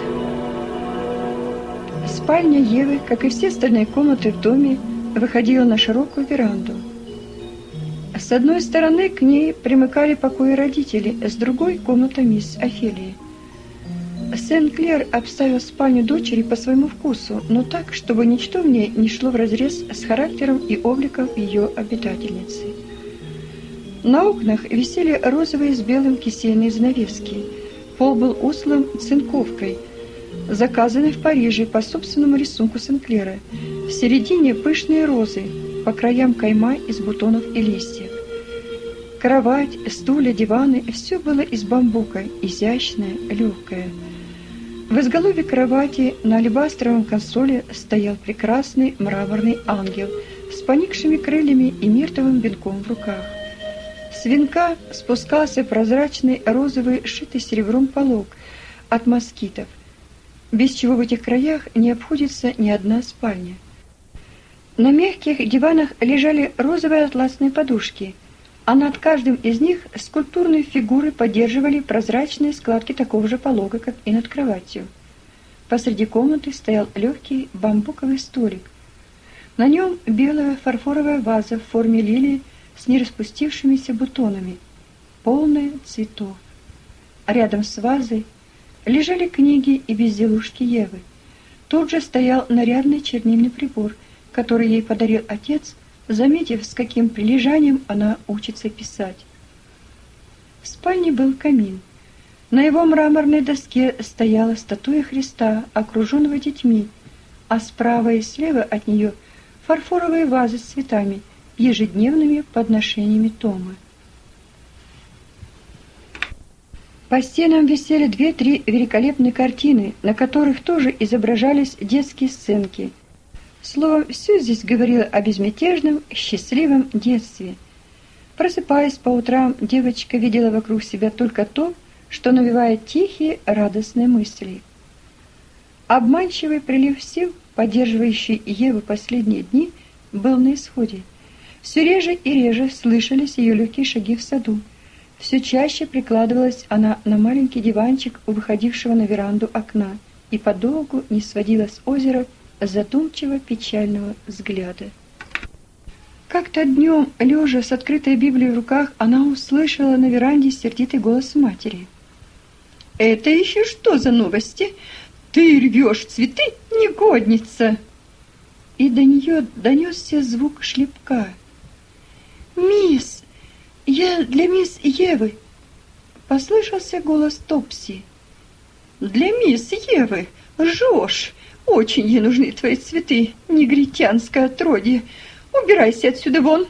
Спальня Евы, как и все остальные комнаты в доме, выходила на широкую веранду. С одной стороны к ней примыкали покои родителей, с другой — комната мисс Офелии. Сен-Клер обставил спальню дочери по своему вкусу, но так, чтобы ничто в ней не шло вразрез с характером и обликом ее обитательницы. На окнах висели розовые с белым кисейные занавески. Пол был устлан цинковкой, заказанной в Париже по собственному рисунку Сен-Клера. В середине пышные розы, по краям кайма из бутонов и листьев. Кровать, стулья, диваны – все было из бамбука, изящное, легкое. В изголовье кровати на алебастровом консоле стоял прекрасный мраморный ангел с поникшими крыльями и миртовым венком в руках. С венка спускался прозрачный розовый, шитый серебром полог от москитов, без чего в этих краях не обходится ни одна спальня. На мягких диванах лежали розовые атласные подушки. а над каждым из них скульптурные фигуры поддерживали прозрачные складки такого же полога, как и над кроватью. Посреди комнаты стоял легкий бамбуковый столик. На нем белая фарфоровая ваза в форме лилии с нераспустившимися бутонами, полная цветов. А рядом с вазой лежали книги и безделушки Евы. Тут же стоял нарядный чернильный прибор, который ей подарил отец, заметив, с каким прилежанием она учится писать. В спальне был камин. На его мраморной доске стояла статуя Христа, окруженного детьми, а справа и слева от нее фарфоровые вазы с цветами, ежедневными подношениями Томы. По стенам висели две-три великолепные картины, на которых тоже изображались детские сценки. Словом, все здесь говорило о безмятежном, счастливом детстве. Просыпаясь по утрам, девочка видела вокруг себя только то, что навевает тихие, радостные мысли. Обманчивый прилив сил, поддерживающий Еву последние дни, был на исходе. Все реже и реже слышались ее легкие шаги в саду. Все чаще прикладывалась она на маленький диванчик у выходившего на веранду окна и подолгу не сводила с озера задумчиво печального взгляда. Как-то днем, лежа с открытой Библией в руках, она услышала на веранде сердитый голос матери. «Это еще что за новости? Ты рвешь цветы, негодница!» И до нее донесся звук шлепка. «Мисс, я для мисс Евы!» Послышался голос Топси. «Для мисс Евы? Лжешь! Очень ей нужны твои цветы, негритянское отродье! Убирайся отсюда вон!»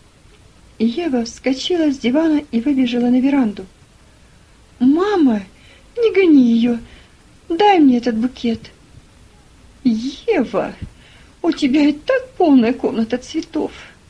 Ева вскочила с дивана и выбежала на веранду. «Мама, не гони ее! Дай мне этот букет!» «Ева, у тебя и так полная комната цветов!»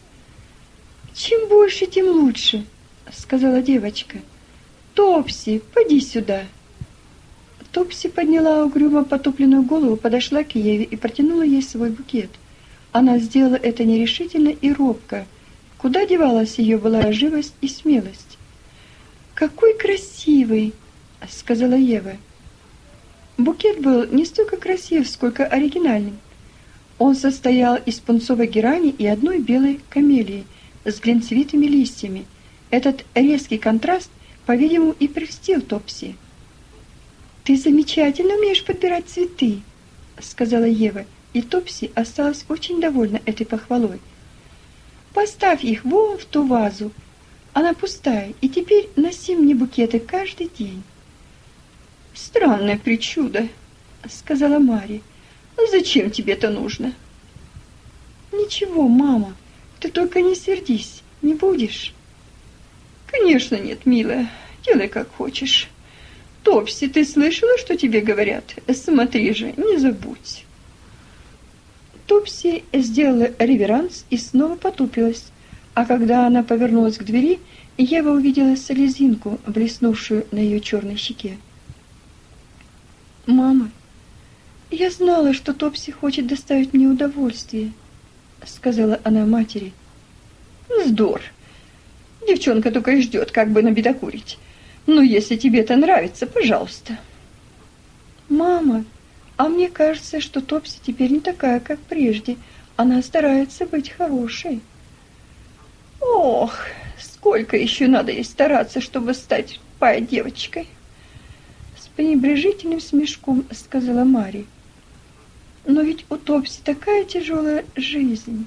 «Чем больше, тем лучше», — сказала девочка. «Топси, поди сюда». Топси подняла угрюмо потупленную голову, подошла к Еве и протянула ей свой букет. Она сделала это нерешительно и робко. Куда девалась ее былая живость и смелость? «Какой красивый!» — сказала Ева. Букет был не столько красив, сколько оригинальный. Он состоял из пунцовой герани и одной белой камелии с глинцевитыми листьями. Этот резкий контраст, по-видимому, и прельстил Топси. «Ты замечательно умеешь подбирать цветы», — сказала Ева, и Топси осталась очень довольна этой похвалой. «Поставь их вон в ту вазу. Она пустая, и теперь носи мне букеты каждый день». «Странное причуда», — сказала Мари. «Зачем тебе это нужно?» «Ничего, мама. Ты только не сердись, не будешь?» «Конечно нет, милая. Делай как хочешь. Топси, ты слышала, что тебе говорят? Смотри же, не забудь». Топси сделала реверанс и снова потупилась, а когда она повернулась к двери, Ева увидела слезинку, блеснувшую на ее черной щеке. «Мама, я знала, что Топси хочет доставить мне удовольствие», — сказала она матери. «Вздор! Девчонка только и ждет, как бы набедокурить. Но если тебе это нравится, пожалуйста». «Мама, а мне кажется, что Топси теперь не такая, как прежде. Она старается быть хорошей». «Ох, сколько еще надо ей стараться, чтобы стать пай девочкой!» С пренебрежительным смешком сказала Мари. «Но ведь у Топси такая тяжелая жизнь».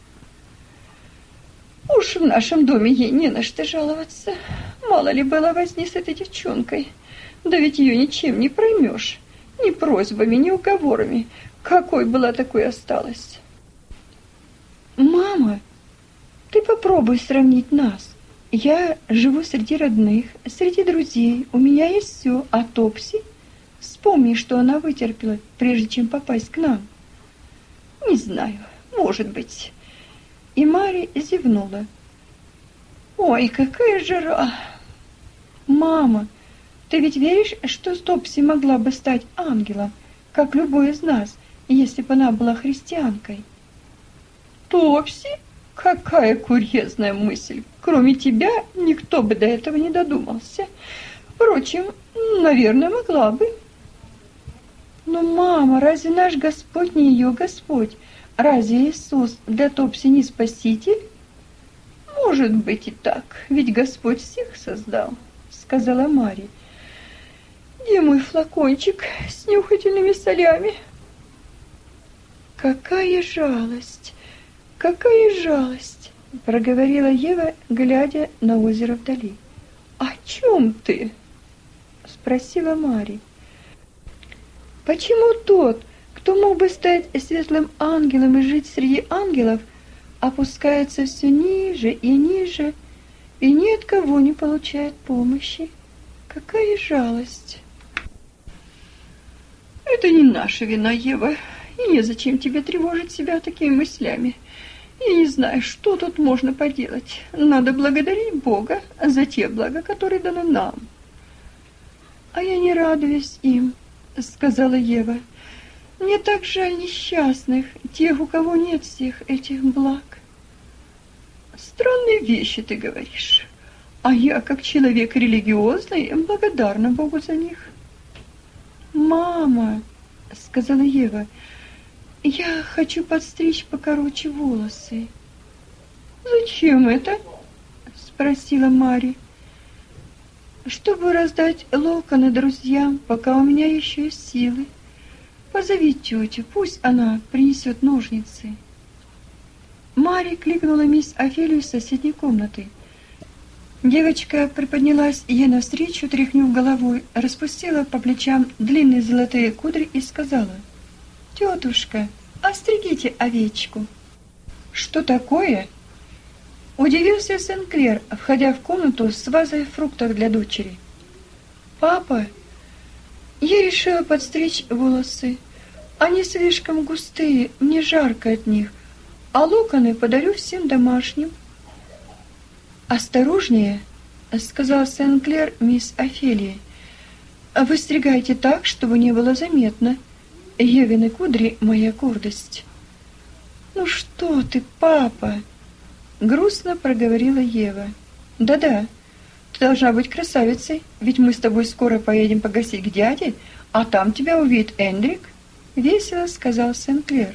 «Уж в нашем доме ей не на что жаловаться. Мало ли было возни с этой девчонкой. Да ведь ее ничем не проймешь. Ни просьбами, ни уговорами. Какой была, такой и осталась». «Мама, ты попробуй сравнить нас. Я живу среди родных, среди друзей. У меня есть все, а Топси... Вспомни, что она вытерпела, прежде чем попасть к нам». «Не знаю, может быть». И Мари зевнула. «Ой, какая жара!» «Мама, ты ведь веришь, что Топси могла бы стать ангелом, как любой из нас, если бы она была христианкой?» «Топси? Какая курьезная мысль! Кроме тебя никто бы до этого не додумался. Впрочем, наверное, могла бы. Но, мама, разве наш Господь не ее Господь? Разве Иисус для Топси не Спаситель? Может быть и так, ведь Господь всех создал, сказала Марья. Где мой флакончик с нюхательными солями? Какая жалость, какая жалость, проговорила Ева, глядя на озеро вдали. О чем ты? Спросила Марья. Почему тот, кто мог бы стать светлым ангелом и жить среди ангелов, опускается все ниже и ниже, и ни от кого не получает помощи? Какая жалость! Это не наша вина, Ева, и незачем тебе тревожить себя такими мыслями. Я не знаю, что тут можно поделать. Надо благодарить Бога за те блага, которые даны нам. А я не радуюсь им, сказала Ева. Мне так жаль несчастных, тех, у кого нет всех этих благ. Странные вещи ты говоришь, а я, как человек религиозный, благодарна Богу за них. Мама, сказала Ева, я хочу подстричь покороче волосы. Зачем это? Спросила Марья. Чтобы раздать локоны друзьям, пока у меня еще есть силы. Позови тетю, пусть она принесет ножницы. Марья кликнула мисс Офелию из соседней комнаты. Девочка приподнялась ей навстречу, тряхнув головой, распустила по плечам длинные золотые кудри и сказала: «Тетушка, остригите овечку». «Что такое?» Удивился Сен-Клер, входя в комнату с вазой фруктов для дочери. «Папа, я решила подстричь волосы. Они слишком густые, мне жарко от них, а локоны подарю всем домашним». «Осторожнее», — сказал Сен-Клер мисс Офелии. «Выстригайте так, чтобы не было заметно. Евины кудри — моя гордость». «Ну что ты, папа?» — грустно проговорила Ева. «Да-да, ты должна быть красавицей, ведь мы с тобой скоро поедем погостить к дяде, а там тебя увидит Эндрик», — весело сказал Сен-Клер.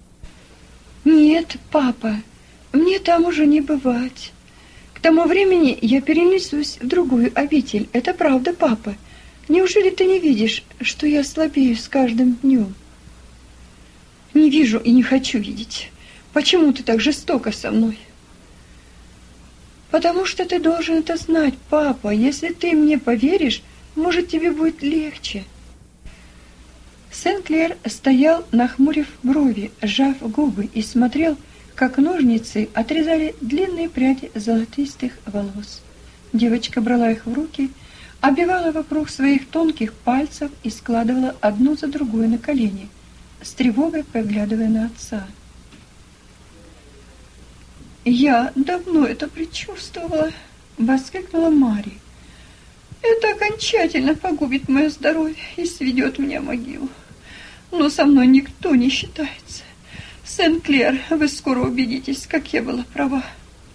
«Нет, папа, мне там уже не бывать. К тому времени я перенесусь в другую обитель. Это правда, папа. Неужели ты не видишь, что я слабею с каждым днем?» «Не вижу и не хочу видеть. Почему ты так жестоко со мной?» «Потому что ты должен это знать, папа. Если ты мне поверишь, может, тебе будет легче». Сен-Клер стоял, нахмурив брови, сжав губы, и смотрел, как ножницы отрезали длинные пряди золотистых волос. Девочка брала их в руки, обвивала вокруг своих тонких пальцев и складывала одну за другой на колени, с тревогой поглядывая на отца. «Я давно это предчувствовала», — воскликнула Марья. «Это окончательно погубит мое здоровье и сведет меня в могилу. Но со мной никто не считается. Сен-Клер, вы скоро убедитесь, как я была права.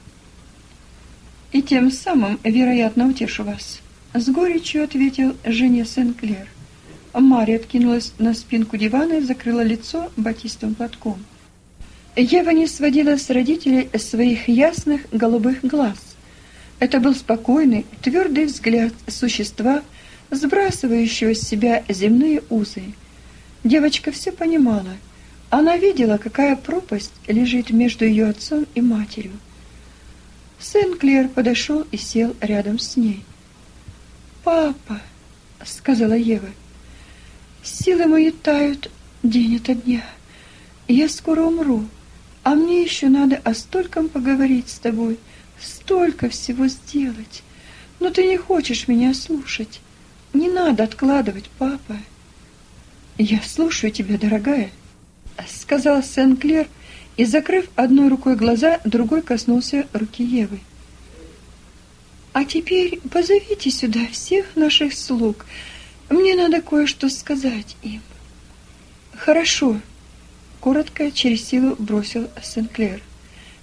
И тем самым, вероятно, утешу вас», — с горечью ответил жене Сен-Клер. Марья откинулась на спинку дивана и закрыла лицо батистовым платком. Ева не сводила с родителей своих ясных голубых глаз. Это был спокойный, твердый взгляд существа, сбрасывающего с себя земные узы. Девочка все понимала. Она видела, какая пропасть лежит между ее отцом и матерью. Сен-Клер подошел и сел рядом с ней. «Папа», — сказала Ева, — «силы мои тают день ото дня. Я скоро умру. А мне еще надо о стольком поговорить с тобой, столько всего сделать. Но ты не хочешь меня слушать. Не надо откладывать, папа». «Я слушаю тебя, дорогая», — сказал Сен-Клер, и, закрыв одной рукой глаза, другой коснулся руки Евы. «А теперь позовите сюда всех наших слуг. Мне надо кое-что сказать им». «Хорошо», — коротко, через силу бросил Сен-Клер.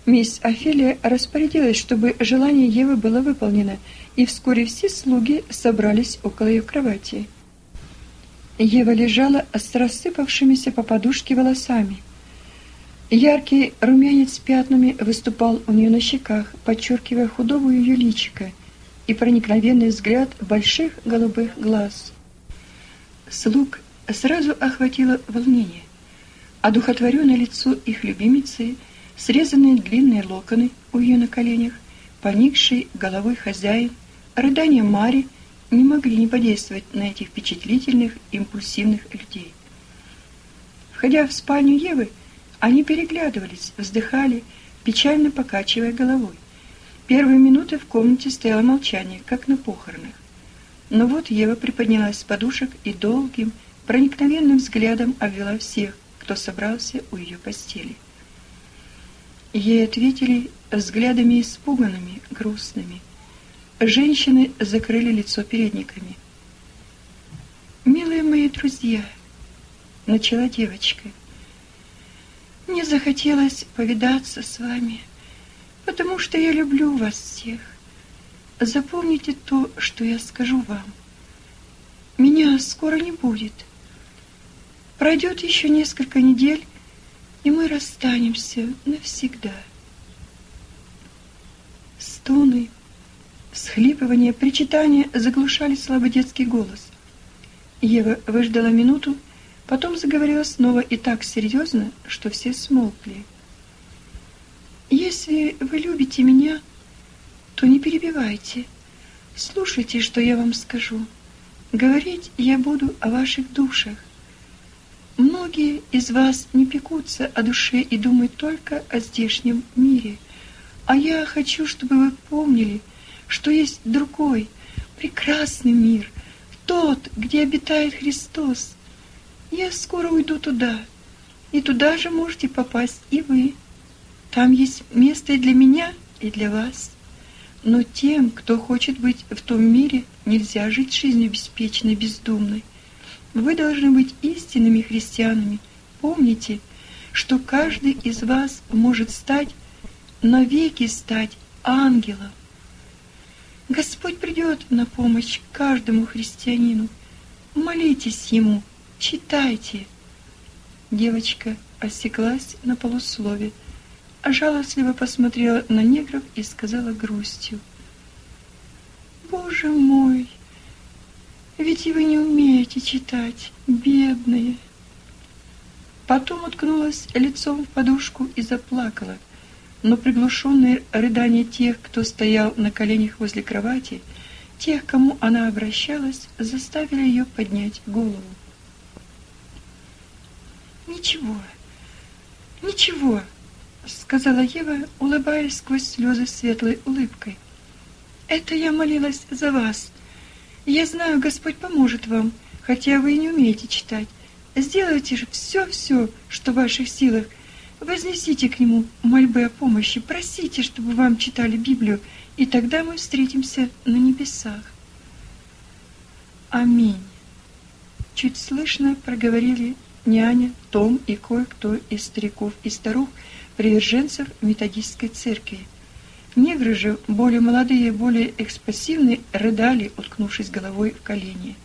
Мисс Офелия распорядилась, чтобы желание Евы было выполнено, и вскоре все слуги собрались около ее кровати. Ева лежала с рассыпавшимися по подушке волосами. Яркий румянец с пятнами выступал у нее на щеках, подчеркивая худобу ее личико и проникновенный взгляд больших голубых глаз. Слуг сразу охватило волнение. Одухотворенное лицо их любимицы, срезанные длинные локоны у ее на коленях, поникший головой хозяин, рыдания Мари не могли не подействовать на этих впечатлительных, импульсивных людей. Входя в спальню Евы, они переглядывались, вздыхали, печально покачивая головой. Первые минуты в комнате стояло молчание, как на похоронах. Но вот Ева приподнялась с подушек и долгим, проникновенным взглядом обвела всех, кто собрался у ее постели. Ей ответили взглядами испуганными, грустными. Женщины закрыли лицо передниками. «Милые мои друзья», — начала девочка, — «мне захотелось повидаться с вами, потому что я люблю вас всех. Запомните то, что я скажу вам. Меня скоро не будет. Пройдет еще несколько недель, и мы расстанемся навсегда». Стоны, всхлипывания, причитания заглушали слабый детский голос. Ева выждала минуту, потом заговорила снова и так серьезно, что все смолкли. «Если вы любите меня, то не перебивайте. Слушайте, что я вам скажу. Говорить я буду о ваших душах. Многие из вас не пекутся о душе и думают только о здешнем мире. А я хочу, чтобы вы помнили, что есть другой, прекрасный мир, тот, где обитает Христос. Я скоро уйду туда, и туда же можете попасть и вы. Там есть место и для меня, и для вас. Но тем, кто хочет быть в том мире, нельзя жить жизнью беспечной, бездумной. Вы должны быть истинными христианами. Помните, что каждый из вас может стать, навеки стать ангелом. Господь придет на помощь каждому христианину. Молитесь Ему, читайте. Девочка осеклась на полуслове, а жалостливо посмотрела на негров и сказала грустью: «Боже мой, ведь и вы не умеете читать, бедные». Потом уткнулась лицом в подушку и заплакала, но приглушенные рыдания тех, кто стоял на коленях возле кровати, тех, к кому она обращалась, заставили ее поднять голову. «Ничего, ничего», — сказала Ева, улыбаясь сквозь слезы светлой улыбкой. «Это я молилась за вас. Я знаю, Господь поможет вам, хотя вы и не умеете читать. Сделайте же все-все, что в ваших силах. Вознесите к Нему мольбы о помощи, просите, чтобы вам читали Библию, и тогда мы встретимся на небесах». «Аминь», — чуть слышно проговорили няня, Том и кое-кто из стариков и старух, приверженцев методистской церкви. Негры же, более молодые и более экспрессивные, рыдали, уткнувшись головой в колени.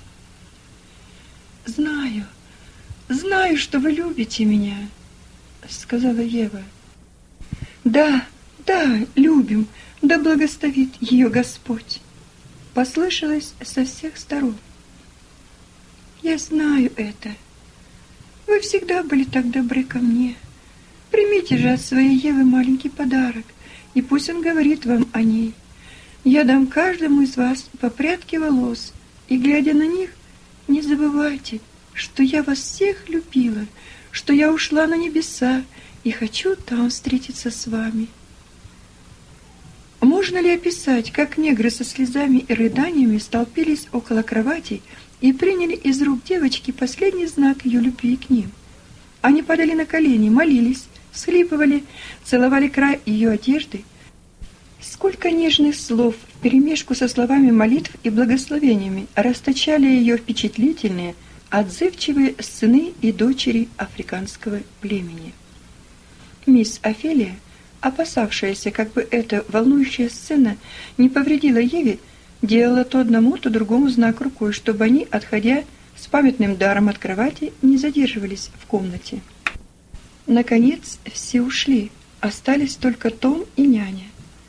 «Знаю, знаю, что вы любите меня», — сказала Ева. «Да, да, любим, да благословит ее Господь», — послышалось со всех сторон. «Я знаю это. Вы всегда были так добры ко мне. Примите же от своей Евы маленький подарок, и пусть он говорит вам о ней. Я дам каждому из вас по прядке волос, и, глядя на них, не забывайте, что я вас всех любила, что я ушла на небеса и хочу там встретиться с вами». Можно ли описать, как негры со слезами и рыданиями столпились около кровати и приняли из рук девочки последний знак ее любви к ним? Они падали на колени, молились, всхлипывали, целовали край ее одежды. Сколько нежных слов вперемешку со словами молитв и благословениями расточали ее впечатлительные, отзывчивые сыны и дочери африканского племени. Мисс Офелия опасавшаяся, как бы эта волнующая сцена не повредила Еве, делала то одному, то другому знак рукой, чтобы они, отходя с памятным даром от кровати, не задерживались в комнате. Наконец все ушли, остались только Том и няня.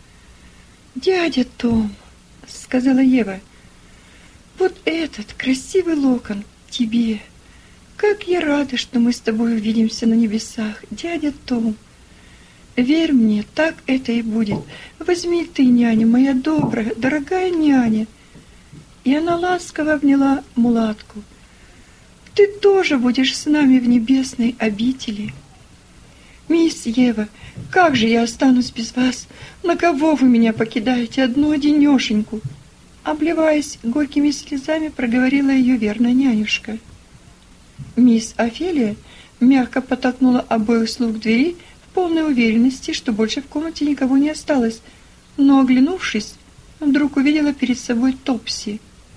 «Дядя Том», — сказала Ева, — «вот этот красивый локон тебе. Как я рада, что мы с тобой увидимся на небесах, дядя Том. Верь мне, так это и будет. Возьми ты, няня, моя добрая, дорогая няня». И она ласково обняла мулатку. «Ты тоже будешь с нами в небесной обители. Мисс Ева, как же я останусь без вас? На кого вы меня покидаете одну-одинешеньку?» Обливаясь горькими слезами, проговорила ее верная нянюшка. Мисс Офелия мягко подтолкнула обоих слуг к двери в полной уверенности, что больше в комнате никого не осталось, но, оглянувшись, вдруг увидела перед собой Топси.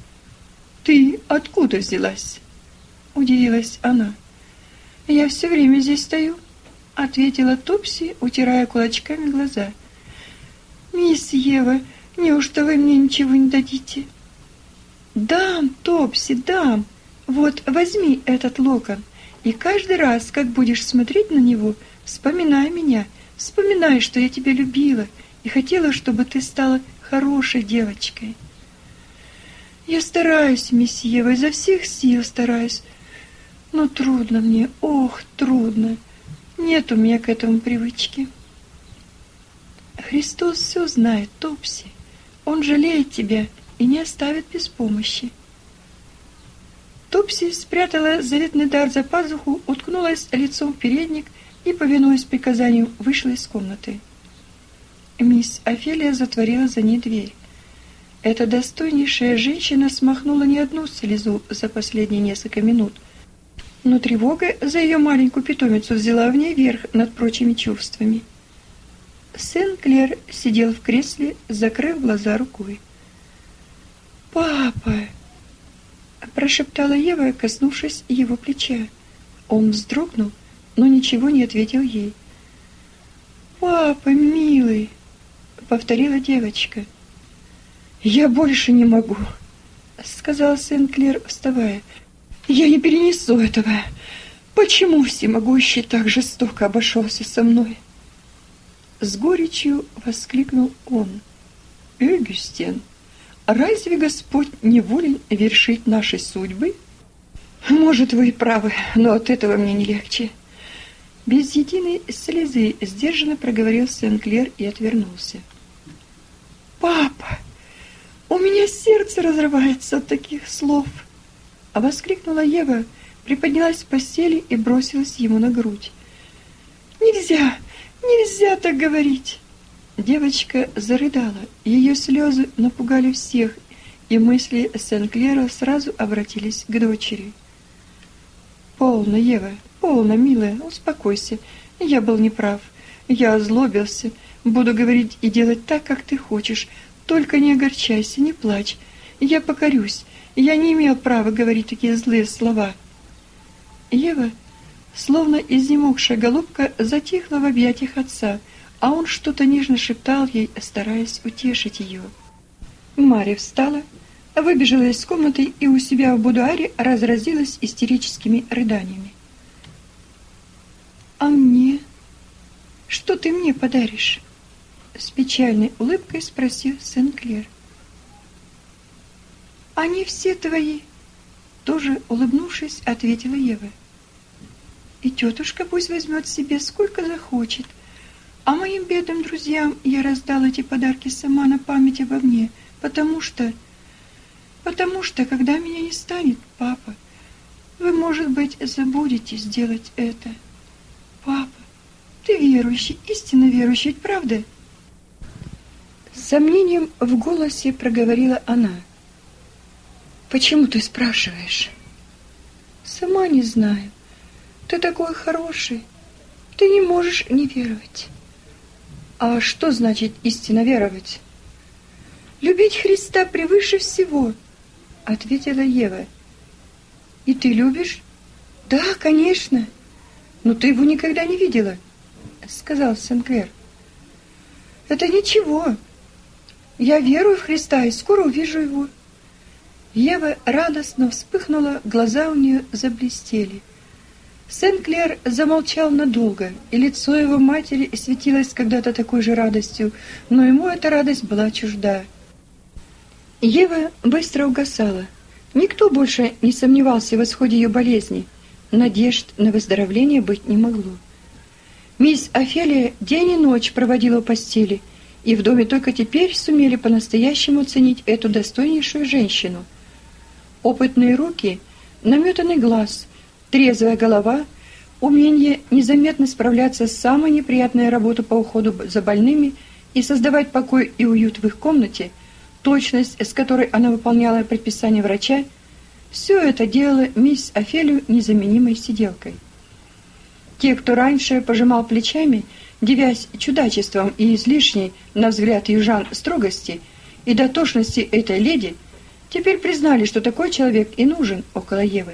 «Ты откуда взялась?» — удивилась она. «Я все время здесь стою», — ответила Топси, утирая кулачками глаза. «Мисс Ева, неужто вы мне ничего не дадите?» «Дам, Топси, дам. Вот, возьми этот локон, и каждый раз, как будешь смотреть на него, вспоминай меня, вспоминай, что я тебя любила и хотела, чтобы ты стала хорошей девочкой». «Я стараюсь, мисс Ева, изо всех сил стараюсь, но трудно мне, ох, трудно. Нет у меня к этому привычки». «Христос все знает, Топси. Он жалеет тебя и не оставит без помощи». Топси спрятала заветный дар за пазуху, уткнулась лицом в передник и, повинуясь приказанию, вышла из комнаты. Мисс Офелия затворила за ней дверь. Эта достойнейшая женщина смахнула не одну слезу за последние несколько минут, но тревога за ее маленькую питомицу взяла в ней верх над прочими чувствами. Сен-Клер сидел в кресле, закрыв глаза рукой. «Папа!» — прошептала Ева, коснувшись его плеча. Он вздрогнул, но ничего не ответил ей. «Папа, милый!» — повторила девочка. «Я больше не могу», — сказал Сен-Клер, вставая. «Я не перенесу этого. Почему всемогущий так жестоко обошелся со мной?» С горечью воскликнул он. «Огюстен, разве Господь не волен вершить наши судьбы?» «Может, вы и правы, но от этого мне не легче». Без единой слезы сдержанно проговорил Сен-Клер и отвернулся. «Папа, у меня сердце разрывается от таких слов!» А воскликнула Ева, приподнялась с постели и бросилась ему на грудь. «Нельзя, нельзя так говорить!» Девочка зарыдала, ее слезы напугали всех, и мысли Сен-Клера сразу обратились к дочери. «Полно, Ева, полно, милая, успокойся. Я был неправ, я озлобился. Буду говорить и делать так, как ты хочешь. Только не огорчайся, не плачь. Я покорюсь. Я не имел права говорить такие злые слова». Ева, словно изнемогшая голубка, затихла в объятиях отца, а он что-то нежно шептал ей, стараясь утешить ее. Марья встала, выбежала из комнаты и у себя в будуаре разразилась истерическими рыданиями. «А мне? Что ты мне подаришь?» С печальной улыбкой спросил Сен-Клер. «Они все твои», тоже улыбнувшись, ответила Ева. «И тетушка пусть возьмет себе сколько захочет, а моим бедным друзьям я раздала эти подарки сама на память обо мне, потому что... потому что, когда меня не станет, папа, вы, может быть, забудете сделать это. Папа, ты верующий, истинно верующий, ведь правда?» С сомнением в голосе проговорила она. «Почему ты спрашиваешь?» «Сама не знаю. Ты такой хороший. Ты не можешь не веровать». «А что значит истинно веровать?» «Любить Христа превыше всего», — ответила Ева. «И ты любишь?» «Да, конечно. Но ты его никогда не видела», — сказал Сен-Клер. Это ничего. Я верую в Христа и скоро увижу Его. Ева радостно вспыхнула, глаза у нее заблестели. Сен-Клер замолчал надолго, и лицо его матери светилось когда-то такой же радостью, но ему эта радость была чужда. Ева быстро угасала. Никто больше не сомневался в исходе ее болезни. Надежд на выздоровление быть не могло. Мисс Офелия день и ночь проводила в постели, и в доме только теперь сумели по-настоящему ценить эту достойнейшую женщину. Опытные руки, наметанный глаз, трезвая голова, умение незаметно справляться с самой неприятной работой по уходу за больными и создавать покой и уют в их комнате, точность, с которой она выполняла предписания врача, все это делало мисс Офелию незаменимой сиделкой. Те, кто раньше пожимал плечами, дивясь чудачеством и излишней, на взгляд южан, строгости и дотошности этой леди, теперь признали, что такой человек и нужен около Евы.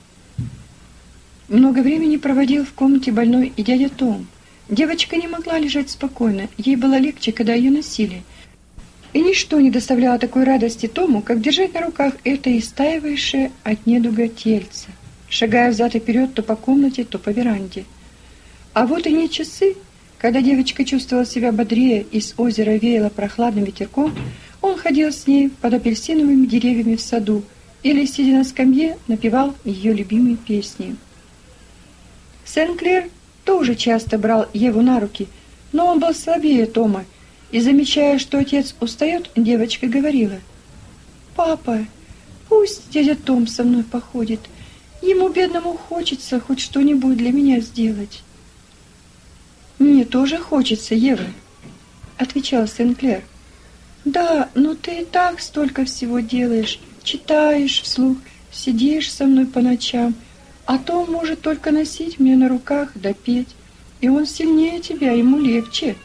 Много времени проводил в комнате больной и дядя Том. Девочка не могла лежать спокойно, ей было легче, когда ее носили. И ничто не доставляло такой радости Тому, как держать на руках это истаивающее от недуга тельце, шагая взад и вперед то по комнате, то по веранде. А вот и не часы, когда девочка чувствовала себя бодрее и с озера веяло прохладным ветерком, он ходил с ней под апельсиновыми деревьями в саду или, сидя на скамье, напевал ее любимые песни. Сен-Клер тоже часто брал Еву на руки, но он был слабее Тома, и, замечая, что отец устает, девочка говорила: «Папа, пусть дядя Том со мной походит, ему, бедному, хочется хоть что-нибудь для меня сделать». «Мне тоже хочется, Ева», — отвечал Сен-Клер. «Да, но ты и так столько всего делаешь, читаешь вслух, сидишь со мной по ночам, а Том может только носить меня на руках да петь, и он сильнее тебя, ему легче».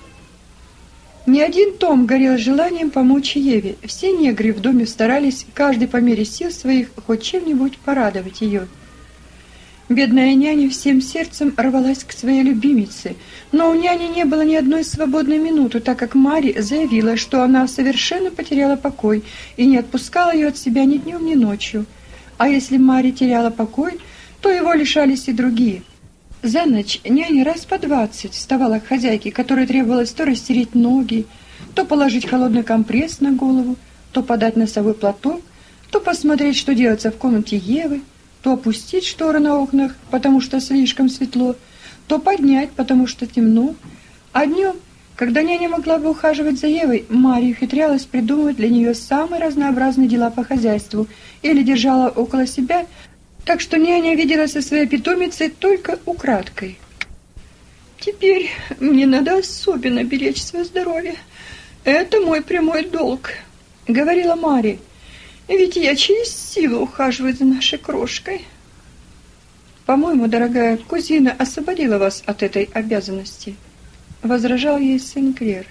Ни один Том горел желанием помочь Еве. Все негры в доме старались, каждый по мере сил своих, хоть чем-нибудь порадовать ее. Бедная няня всем сердцем рвалась к своей любимице, но у няни не было ни одной свободной минуты, так как Мари заявила, что она совершенно потеряла покой и не отпускала ее от себя ни днем, ни ночью. А если Мари теряла покой, то его лишались и другие. За ночь няня раз по двадцать вставала к хозяйке, которой требовалось то растереть ноги, то положить холодный компресс на голову, то подать носовой платок, то посмотреть, что делается в комнате Евы, то опустить шторы на окнах, потому что слишком светло, то поднять, потому что темно. А днем, когда няня могла бы ухаживать за Евой, Марья ухитрялась придумывать для нее самые разнообразные дела по хозяйству или держала около себя, так что няня видела со своей питомицей только украдкой. «Теперь мне надо особенно беречь свое здоровье. Это мой прямой долг», — говорила Марья. «Ведь я через силу ухаживаю за нашей крошкой». «По-моему, дорогая, кузина освободила вас от этой обязанности», — возражал ей Сен-Клер.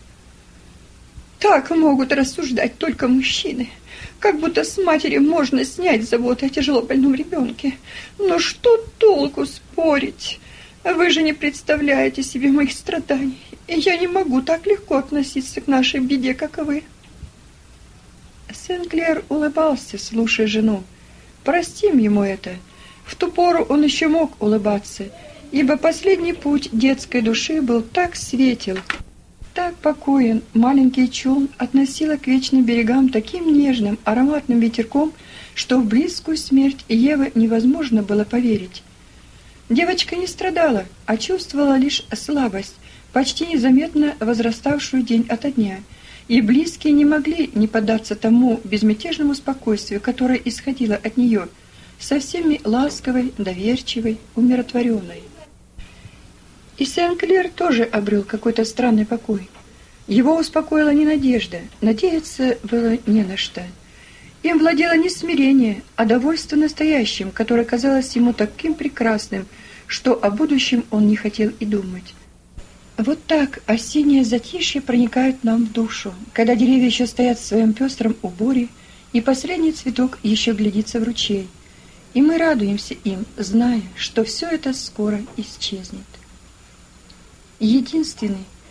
«Так могут рассуждать только мужчины, как будто с матери можно снять заботу о тяжело больном ребенке. Но что толку спорить? Вы же не представляете себе моих страданий, и я не могу так легко относиться к нашей беде, как и вы». Сен-Клер улыбался, слушая жену. Простим ему это. В ту пору он еще мог улыбаться, ибо последний путь детской души был так светел, так покоен. Маленький чулн относило к вечным берегам таким нежным, ароматным ветерком, что в близкую смерть Евы невозможно было поверить. Девочка не страдала, а чувствовала лишь слабость, почти незаметно возраставшую день ото дня, и близкие не могли не поддаться тому безмятежному спокойствию, которое исходило от нее, со всеми ласковой, доверчивой, умиротворенной. И Сен-Клер тоже обрел какой-то странный покой. Его успокоила не надежда, надеяться было не на что. Им владело не смирение, а довольство настоящим, которое казалось ему таким прекрасным, что о будущем он не хотел и думать. Вот так осеннее затишье проникает нам в душу, когда деревья еще стоят в своем пестром уборе, и последний цветок еще глядится в ручей, и мы радуемся им, зная, что все это скоро исчезнет. Единственный,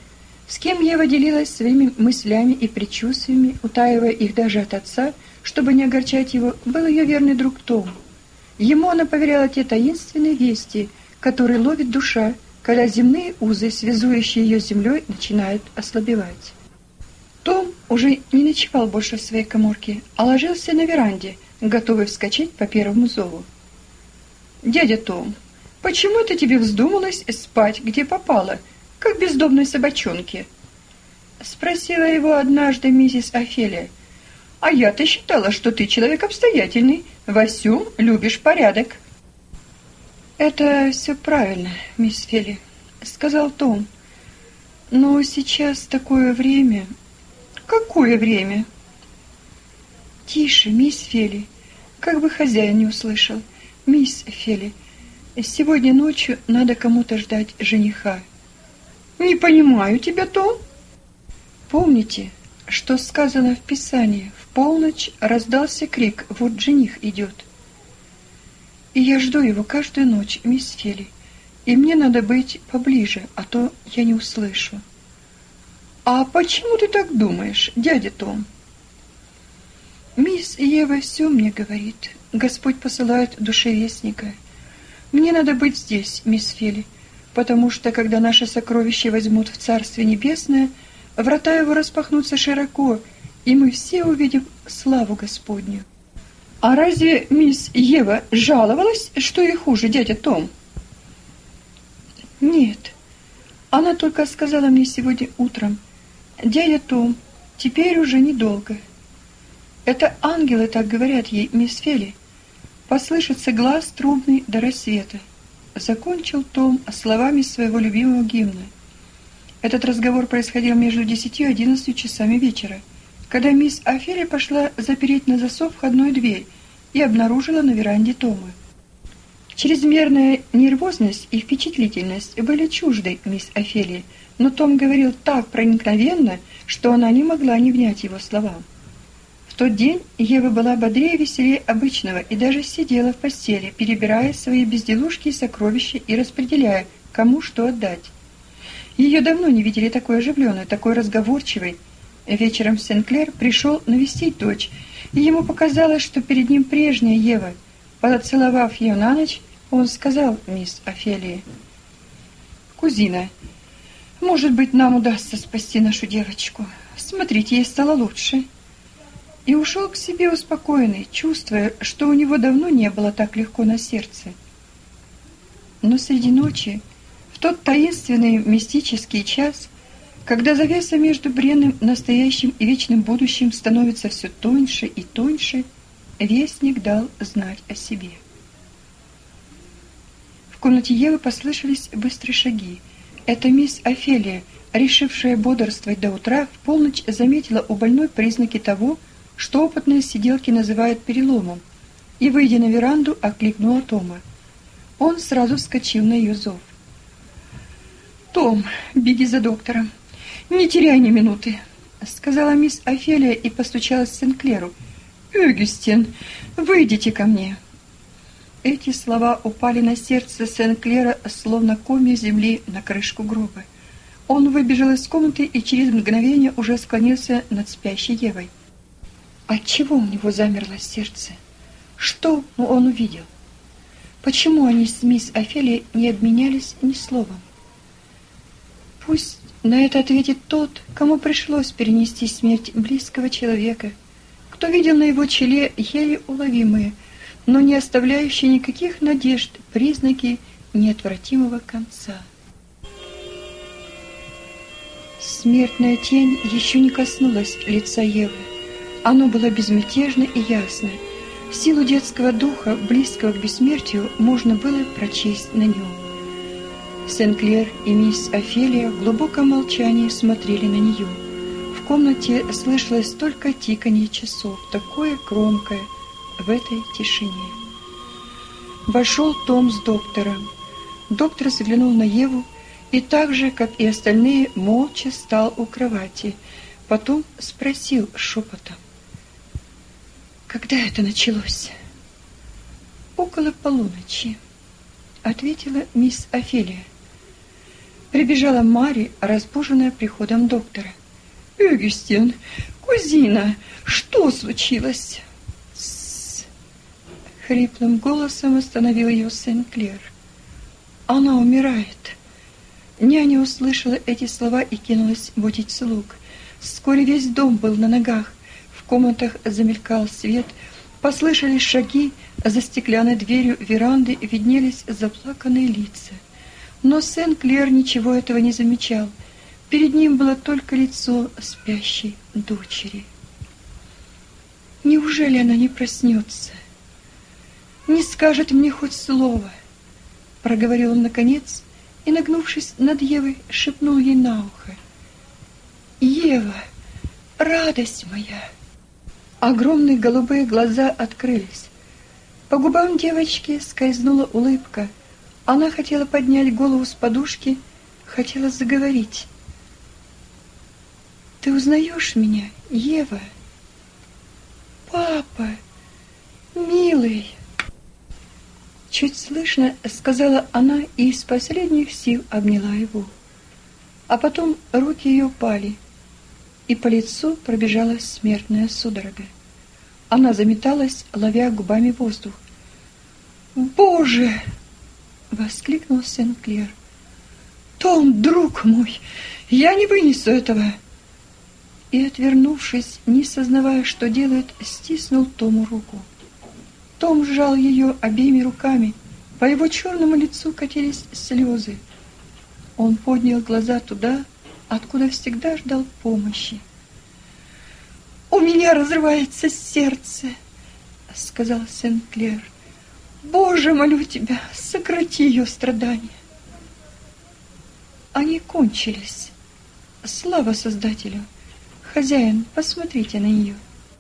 С кем Ева делилась своими мыслями и предчувствиями, утаивая их даже от отца, чтобы не огорчать его, был ее верный друг Том. Ему она поверяла те таинственные вести, которые ловит душа, когда земные узы, связующие ее с землей, начинают ослабевать. Том уже не ночевал больше в своей каморке, а ложился на веранде, готовый вскочить по первому зову. «Дядя Том, почему это тебе вздумалось спать, где попало, как бездомной собачонке?» — спросила его однажды миссис Офелия. «А я-то считала, что ты человек обстоятельный, во всем любишь порядок». «Это все правильно, мисс Фелли», — сказал Том. «Но сейчас такое время...» «Какое время?» «Тише, мисс Фелли, как бы хозяин не услышал. Мисс Фелли, сегодня ночью надо кому-то ждать жениха». «Не понимаю тебя, Том». «Помните, что сказано в Писании? В полночь раздался крик: вот жених идет. И я жду его каждую ночь, мисс Фелли, и мне надо быть поближе, а то я не услышу». «А почему ты так думаешь, дядя Том?» «Мисс Ева все мне говорит. Господь посылает душевестника. Мне надо быть здесь, мисс Фелли, потому что, когда наши сокровища возьмут в Царствие Небесное, врата его распахнутся широко, и мы все увидим славу Господню». «А разве мисс Ева жаловалась, что ей хуже, дядя Том?» «Нет. Она только сказала мне сегодня утром: дядя Том, теперь уже недолго. Это ангелы так говорят ей, мисс Фелли. Послышится глас трубный до рассвета». Закончил Том словами своего любимого гимна. Этот разговор происходил между десятью и одиннадцатью часами вечера, когда мисс Офелия пошла запереть на засов входную дверь и обнаружила на веранде Тома. Чрезмерная нервозность и впечатлительность были чужды мисс Офелии, но Том говорил так проникновенно, что она не могла не внять его словам. В тот день Ева была бодрее и веселее обычного и даже сидела в постели, перебирая свои безделушки и сокровища и распределяя, кому что отдать. Ее давно не видели такой оживленной, такой разговорчивой. Вечером Сен-Клер пришел навестить дочь, и ему показалось, что перед ним прежняя Ева. Поцеловав ее на ночь, он сказал мисс Офелии: «Кузина, может быть, нам удастся спасти нашу девочку. Смотрите, ей стало лучше». И ушел к себе успокоенный, чувствуя, что у него давно не было так легко на сердце. Но среди ночи, в тот таинственный мистический час, когда завеса между бренным настоящим и вечным будущим становится все тоньше и тоньше, вестник дал знать о себе. В комнате Евы послышались быстрые шаги. Это мисс Офелия, решившая бодрствовать до утра, в полночь заметила у больной признаки того, что опытные сиделки называют переломом, и, выйдя на веранду, окликнула Тома. Он сразу вскочил на ее зов. «Том, беги за доктором. Не теряй ни минуты», — сказала мисс Офелия и постучалась к Сен-Клеру. «Огюстин, выйдите ко мне». Эти слова упали на сердце Сен-Клера, словно комья земли на крышку гроба. Он выбежал из комнаты и через мгновение уже склонился над спящей Евой. Отчего у него замерло сердце? Что он увидел? Почему они с мисс Офелией не обменялись ни словом? Пусть на это ответит тот, кому пришлось перенести смерть близкого человека, кто видел на его челе еле уловимые, но не оставляющие никаких надежд признаки неотвратимого конца. Смертная тень еще не коснулась лица Евы. Оно было безмятежно и ясно. Силу детского духа, близкого к бессмертию, можно было прочесть на нем. Сен-Клер и мисс Офелия в глубоком молчании смотрели на нее. В комнате слышалось только тиканье часов, такое громкое в этой тишине. Вошел Том с доктором. Доктор взглянул на Еву и так же, как и остальные, молча стал у кровати. Потом спросил шепотом: «Когда это началось?» «Около полуночи», — ответила мисс Офелия. Прибежала Мари, разбуженная приходом доктора. «Огюстен, кузина, что случилось?» «Тссс!» — хриплым голосом остановил ее Сен-Клер. «Она умирает». Няня услышала эти слова и кинулась будить слуг. Вскоре весь дом был на ногах. В комнатах замелькал свет, послышались шаги, за стеклянной дверью веранды виднелись заплаканные лица. Но Сен-Клер ничего этого не замечал. Перед ним было только лицо спящей дочери. Неужели она не проснется? Не скажет мне хоть слово? Проговорил он наконец и, нагнувшись над Евой, шепнул ей на ухо. «Ева, радость моя!» Огромные голубые глаза открылись. По губам девочки скользнула улыбка. Она хотела поднять голову с подушки, хотела заговорить. «Ты узнаешь меня, Ева?» «Папа, милый!» Чуть слышно сказала она и из последних сил обняла его. А потом руки ее упали, и по лицу пробежала смертная судорога. Она заметалась, ловя губами воздух. «Боже!» — воскликнул Сен-Клер. «Том, друг мой, я не вынесу этого!» И, отвернувшись, не сознавая, что делает, стиснул Тому руку. Том сжал ее обеими руками. По его черному лицу катились слезы. Он поднял глаза туда, откуда всегда ждал помощи. «У меня разрывается сердце», — сказал Сен-Клер. «Боже, молю тебя, сократи ее страдания». Они кончились. Слава Создателю! Хозяин, посмотрите на нее.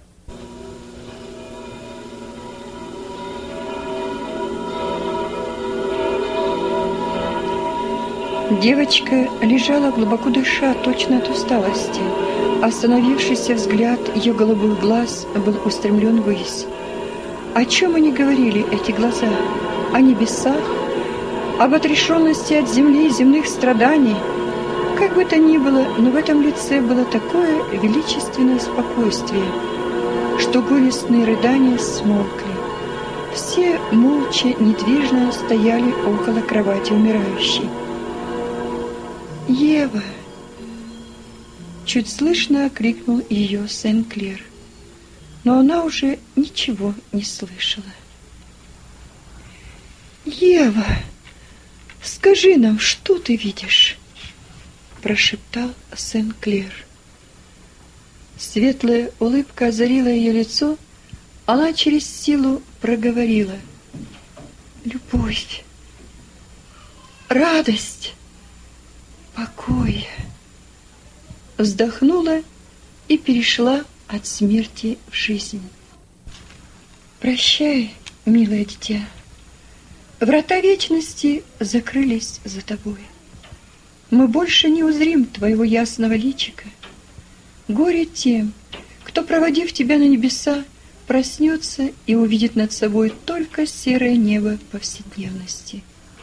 Девочка лежала, глубоко дыша, точно от усталости. Остановившийся взгляд ее голубых глаз был устремлен ввысь. О чем они говорили, эти глаза? О небесах? Об отрешенности от земли и земных страданий? Как бы то ни было, но в этом лице было такое величественное спокойствие, что горестные рыдания смолкли. Все молча, недвижно стояли около кровати умирающей. «Ева!» — чуть слышно окликнул ее Сен-Клер, но она уже ничего не слышала. «Ева, скажи нам, что ты видишь?» — прошептал Сен-Клер. Светлая улыбка озарила ее лицо, она через силу проговорила: «Любовь, радость, покой». Вздохнула и перешла от смерти в жизнь. «Прощай, милое дитя. Врата вечности закрылись за тобой. Мы больше не узрим твоего ясного личика. Горе тем, кто, проводив тебя на небеса, проснется и увидит над собой только серое небо повседневности».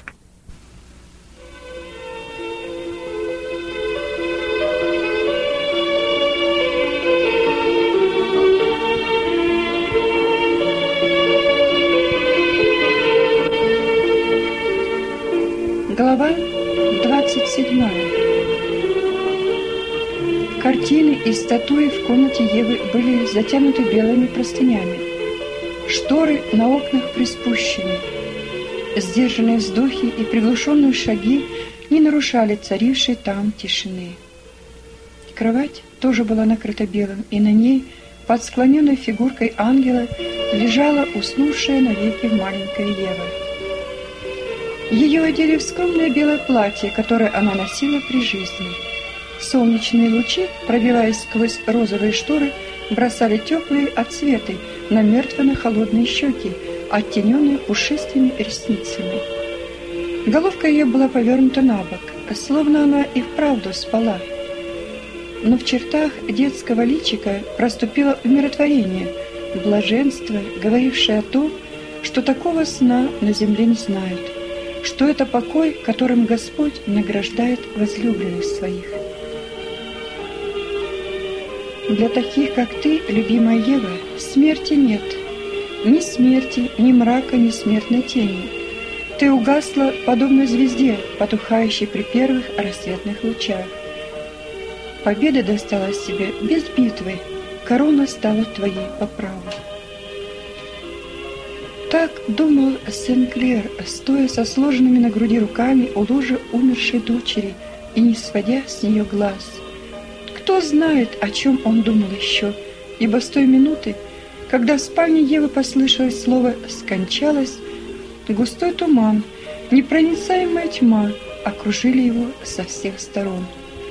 Глава двадцать седьмая. Картины и статуи в комнате Евы были затянуты белыми простынями. Шторы на окнах приспущены. Сдержанные вздохи и приглушенные шаги не нарушали царившей там тишины. Кровать тоже была накрыта белым, и на ней, под склоненной фигуркой ангела, лежала уснувшая навеки маленькая Ева. Ее одели в скромное белое платье, которое она носила при жизни. Солнечные лучи, пробиваясь сквозь розовые шторы, бросали теплые отсветы на мертвенно-холодные щеки, оттененные пушистыми ресницами. Головка ее была повернута на бок, словно она и вправду спала. Но в чертах детского личика проступило умиротворение, блаженство, говорившее о том, что такого сна на земле не знают, что это покой, которым Господь награждает возлюбленных своих. Для таких, как ты, любимая Ева, смерти нет. Ни смерти, ни мрака, ни смертной тени. Ты угасла, подобно звезде, потухающей при первых рассветных лучах. Победа досталась тебе без битвы, корона стала твоей по праву. Так думал Сен-Клер, стоя со сложенными на груди руками у ложа умершей дочери и не сводя с нее глаз. Кто знает, о чем он думал еще, ибо с той минуты, когда в спальне Евы послышалось слово «скончалась», густой туман, непроницаемая тьма окружили его со всех сторон.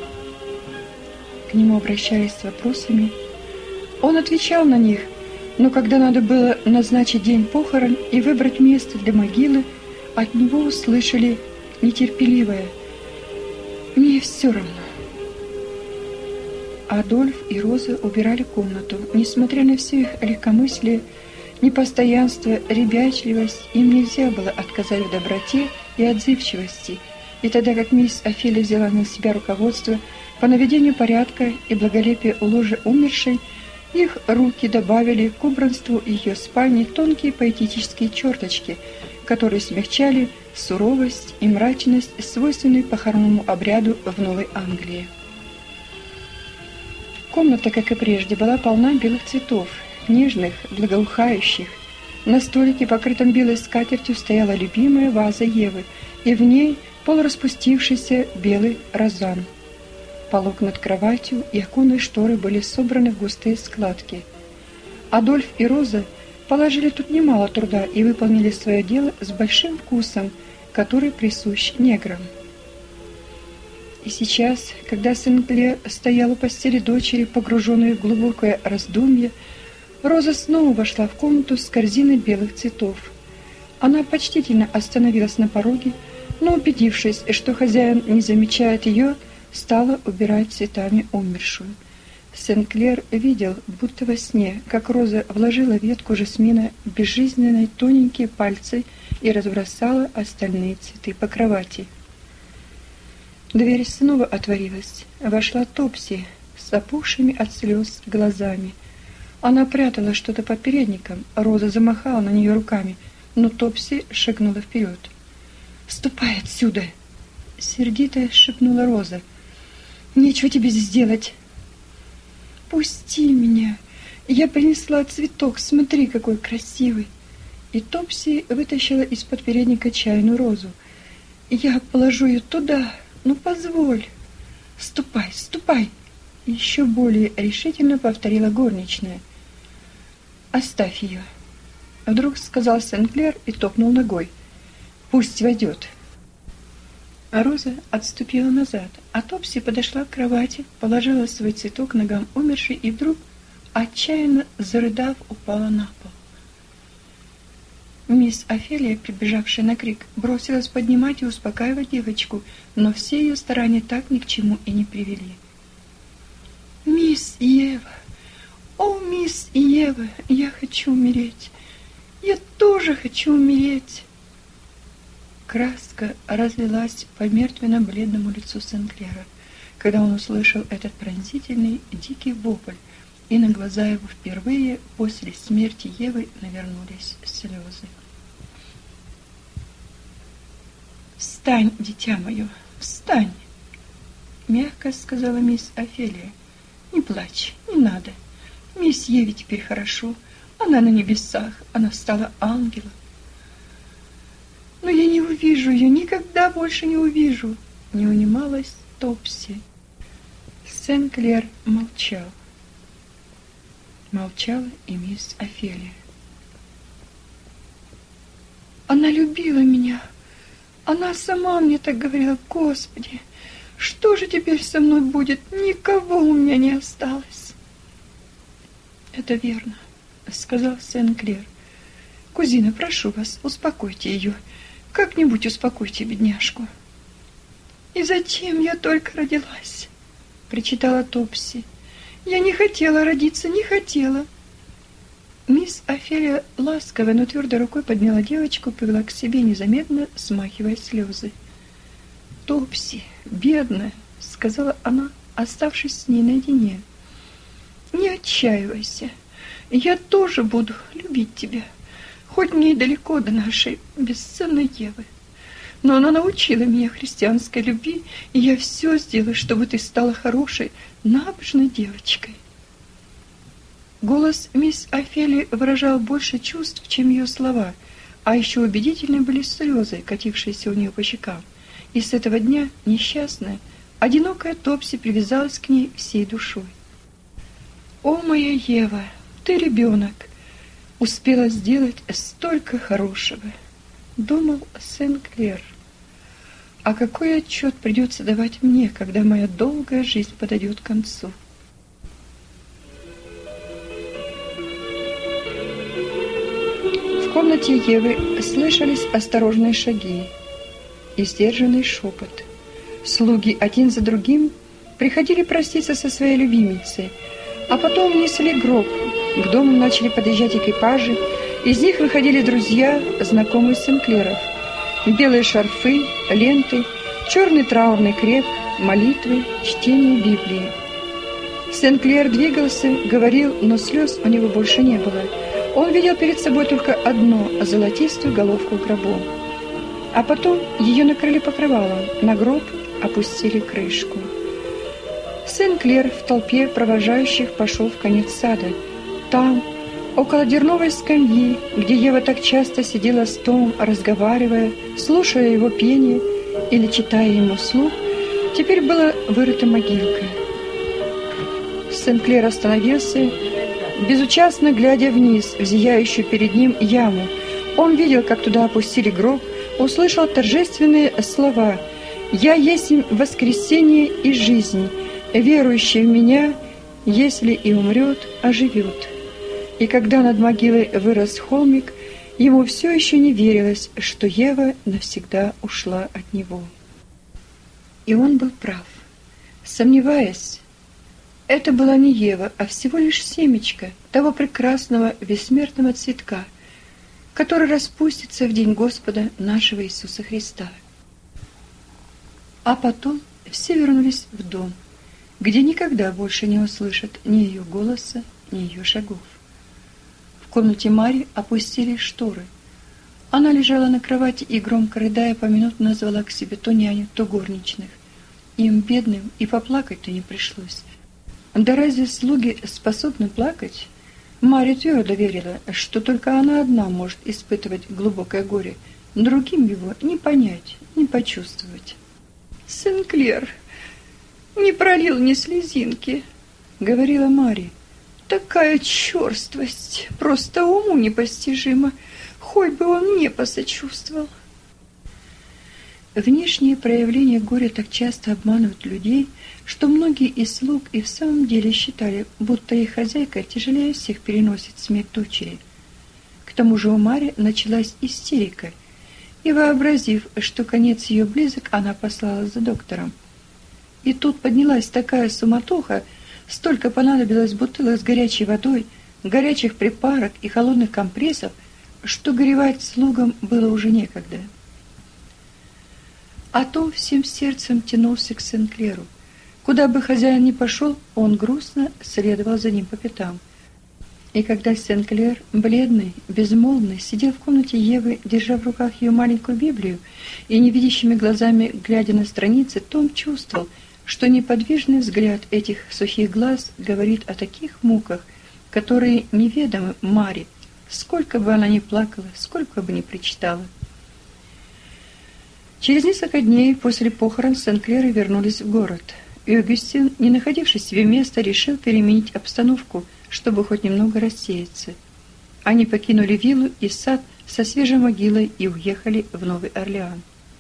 К нему обращаясь с вопросами, он отвечал на них, но когда надо было назначить день похорон и выбрать место для могилы, от него услышали нетерпеливое «Мне все равно». Адольф и Роза убирали комнату. Несмотря на все их легкомыслие, непостоянство, ребячливость, им нельзя было отказать в доброте и отзывчивости. И тогда как мисс Офелия взяла на себя руководство по наведению порядка и благолепия у ложа умершей, их руки добавили к убранству ее спальни тонкие поэтические черточки, которые смягчали суровость и мрачность, свойственные похоронному обряду в Новой Англии. Комната, как и прежде, была полна белых цветов, нежных, благоухающих. На столике, покрытом белой скатертью, стояла любимая ваза Евы, и в ней полураспустившийся белый розан. Полок над кроватью и оконные шторы были собраны в густые складки. Адольф и Роза положили тут немало труда и выполнили свое дело с большим вкусом, который присущ неграм. И сейчас, когда Сен-Клер стоял у постели дочери, погруженной в глубокое раздумье, Роза снова вошла в комнату с корзиной белых цветов. Она почтительно остановилась на пороге, но, убедившись, что хозяин не замечает ее, стала убирать цветами умершую. Сен-Клер видел, будто во сне, как Роза вложила ветку жасмина в безжизненные тоненькие пальцы и разбросала остальные цветы по кровати. Дверь снова отворилась. Вошла Топси с опухшими от слез глазами. Она прятала что-то под передником. Роза замахала на нее руками, но Топси шагнула вперед. «Ступай отсюда!» — сердито шепнула Роза. «Нечего тебе здесь делать!» «Пусти меня! Я принесла цветок, смотри, какой красивый!» И Топси вытащила из-под передника чайную розу. «Я положу ее туда!» «Ну, позволь! Ступай, ступай!» Еще более решительно повторила горничная. «Оставь ее!» Вдруг сказал Сен-Клер и топнул ногой. «Пусть войдет!» Роза отступила назад, а Топси подошла к кровати, положила свой цветок к ногам умершей и вдруг, отчаянно зарыдав, упала на пол. Мисс Офелия, прибежавшая на крик, бросилась поднимать и успокаивать девочку, но все ее старания так ни к чему и не привели. «Мисс Ева! О, мисс Ева! Я хочу умереть! Я тоже хочу умереть!» Краска разлилась по мертвенно-бледному лицу Сен-Клера, когда он услышал этот пронзительный, дикий вопль, и на глаза его впервые после смерти Евы навернулись слезы. «Встань, дитя мое, встань!» — мягко сказала мисс Офелия. «Не плачь, не надо. Мисс Еве теперь хорошо. Она на небесах, она стала ангелом. Но я не увижу ее, никогда больше не увижу!» — не унималась Топси. Сен-Клер молчал. Молчала и мисс Офелия. «Она любила меня. Она сама мне так говорила. Господи, что же теперь со мной будет? Никого у меня не осталось!» «Это верно», — сказал Сен-Клер. «Кузина, прошу вас, успокойте ее. Как-нибудь успокойте бедняжку». «И зачем я только родилась?» — причитала Топси. «Я не хотела родиться, не хотела». Мисс Офелия ласково, но твердой рукой подняла девочку, повела к себе, незаметно смахивая слезы. «Топси, бедная!» — сказала она, оставшись с ней наедине. «Не отчаивайся, я тоже буду любить тебя, хоть мне и далеко до нашей бесценной Евы. Но она научила меня христианской любви, и я все сделаю, чтобы ты стала хорошей, набожной девочкой». Голос мисс Офелии выражал больше чувств, чем ее слова, а еще убедительны были слезы, катившиеся у нее по щекам. И с этого дня несчастная, одинокая Топси привязалась к ней всей душой. «О, моя Ева, ты ребенок, успела сделать столько хорошего», — думал Сен-Клер. «А какой отчет придется давать мне, когда моя долгая жизнь подойдет к концу?» В комнате Евы слышались осторожные шаги и сдержанный шепот. Слуги один за другим приходили проститься со своей любимицей, а потом несли гроб. К дому начали подъезжать экипажи, из них выходили друзья, знакомые Сен-Клеров. Белые шарфы, ленты, черный траурный креп, молитвы, чтение Библии. Сен-Клер двигался, говорил, но слез у него больше не было. Он видел перед собой только одно – золотистую головку гробу. А потом ее накрыли покрывалом, на гроб опустили крышку. Сен-Клер в толпе провожающих пошел в конец сада. Там, около дерновой скамьи, где Ева так часто сидела с Томом, разговаривая, слушая его пение или читая ему вслух, теперь была вырыта могилка. Сен-Клер остановился, безучастно глядя вниз в зияющую перед ним яму. Он видел, как туда опустили гроб, услышал торжественные слова: «Я есть воскресение и жизнь, верующий в меня, если и умрет, оживет». И когда над могилой вырос холмик, ему все еще не верилось, что Ева навсегда ушла от него. И он был прав. Сомневаясь, это была не Ева, а всего лишь семечко того прекрасного бессмертного цветка, который распустится в день Господа нашего Иисуса Христа. А потом все вернулись в дом, где никогда больше не услышат ни ее голоса, ни ее шагов. В комнате Мари опустили шторы. Она лежала на кровати и, громко рыдая, поминутно назвала к себе то няню, то горничных. Им, бедным, и поплакать-то не пришлось. Да разве слуги способны плакать? Марья твердо верила, что только она одна может испытывать глубокое горе, другим его не понять, не почувствовать. «Сен-Клер не пролил ни слезинки», — говорила Марья. «Такая черствость, просто уму непостижима, хоть бы он мне посочувствовал». Внешние проявления горя так часто обманывают людей, что многие из слуг и в самом деле считали, будто их хозяйка тяжелее всех переносит смерть дочери. К тому же у Мари началась истерика, и, вообразив, что конец ее близок, она послала за доктором. И тут поднялась такая суматоха, столько понадобилось бутылок с горячей водой, горячих припарок и холодных компрессов, что горевать слугам было уже некогда. А Том всем сердцем тянулся к Сен-Клеру. Куда бы хозяин ни пошел, он грустно следовал за ним по пятам. И когда Сен-Клер, бледный, безмолвный, сидел в комнате Евы, держа в руках ее маленькую Библию и невидящими глазами глядя на страницы, Том чувствовал, что неподвижный взгляд этих сухих глаз говорит о таких муках, которые неведомы Маре, сколько бы она ни плакала, сколько бы ни причитала. Через несколько дней после похорон Сен-Клеры вернулись в город, и Огюстин, не находивший себе места, решил переменить обстановку, чтобы хоть немного рассеяться. Они покинули виллу и сад со свежей могилой и уехали в Новый Орлеан.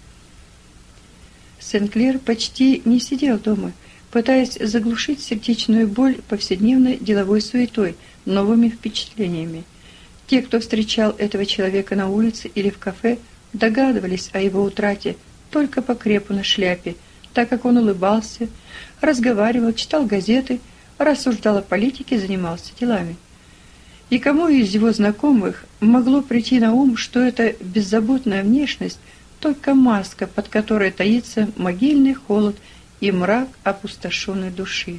Сен-Клер почти не сидел дома, пытаясь заглушить сердечную боль повседневной деловой суетой, новыми впечатлениями. Те, кто встречал этого человека на улице или в кафе, догадывались о его утрате только по крепу на шляпе, так как он улыбался, разговаривал, читал газеты, рассуждал о политике, занимался делами. И кому из его знакомых могло прийти на ум, что эта беззаботная внешность только маска, под которой таится могильный холод и мрак опустошенной души?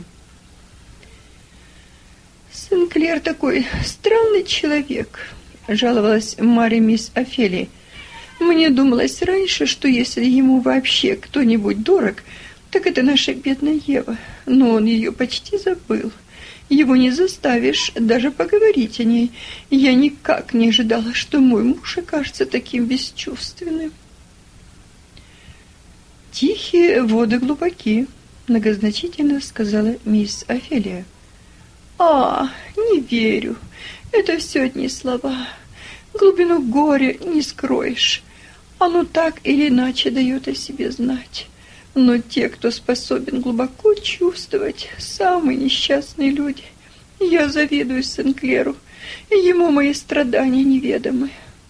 «Сен-Клер такой странный человек», — жаловалась Мария мисс Офелия. «Мне думалось раньше, что если ему вообще кто-нибудь дорог, так это наша бедная Ева, но он ее почти забыл. Его не заставишь даже поговорить о ней. Я никак не ожидала, что мой муж окажется таким бесчувственным». «Тихие воды глубоки», — многозначительно сказала мисс Офелия. «А, не верю. Это все одни слова. Глубину горя не скроешь. Оно так или иначе дает о себе знать. Но те, кто способен глубоко чувствовать, самые несчастные люди. Я завидую Сен-Клеру, и ему мои страдания неведомы».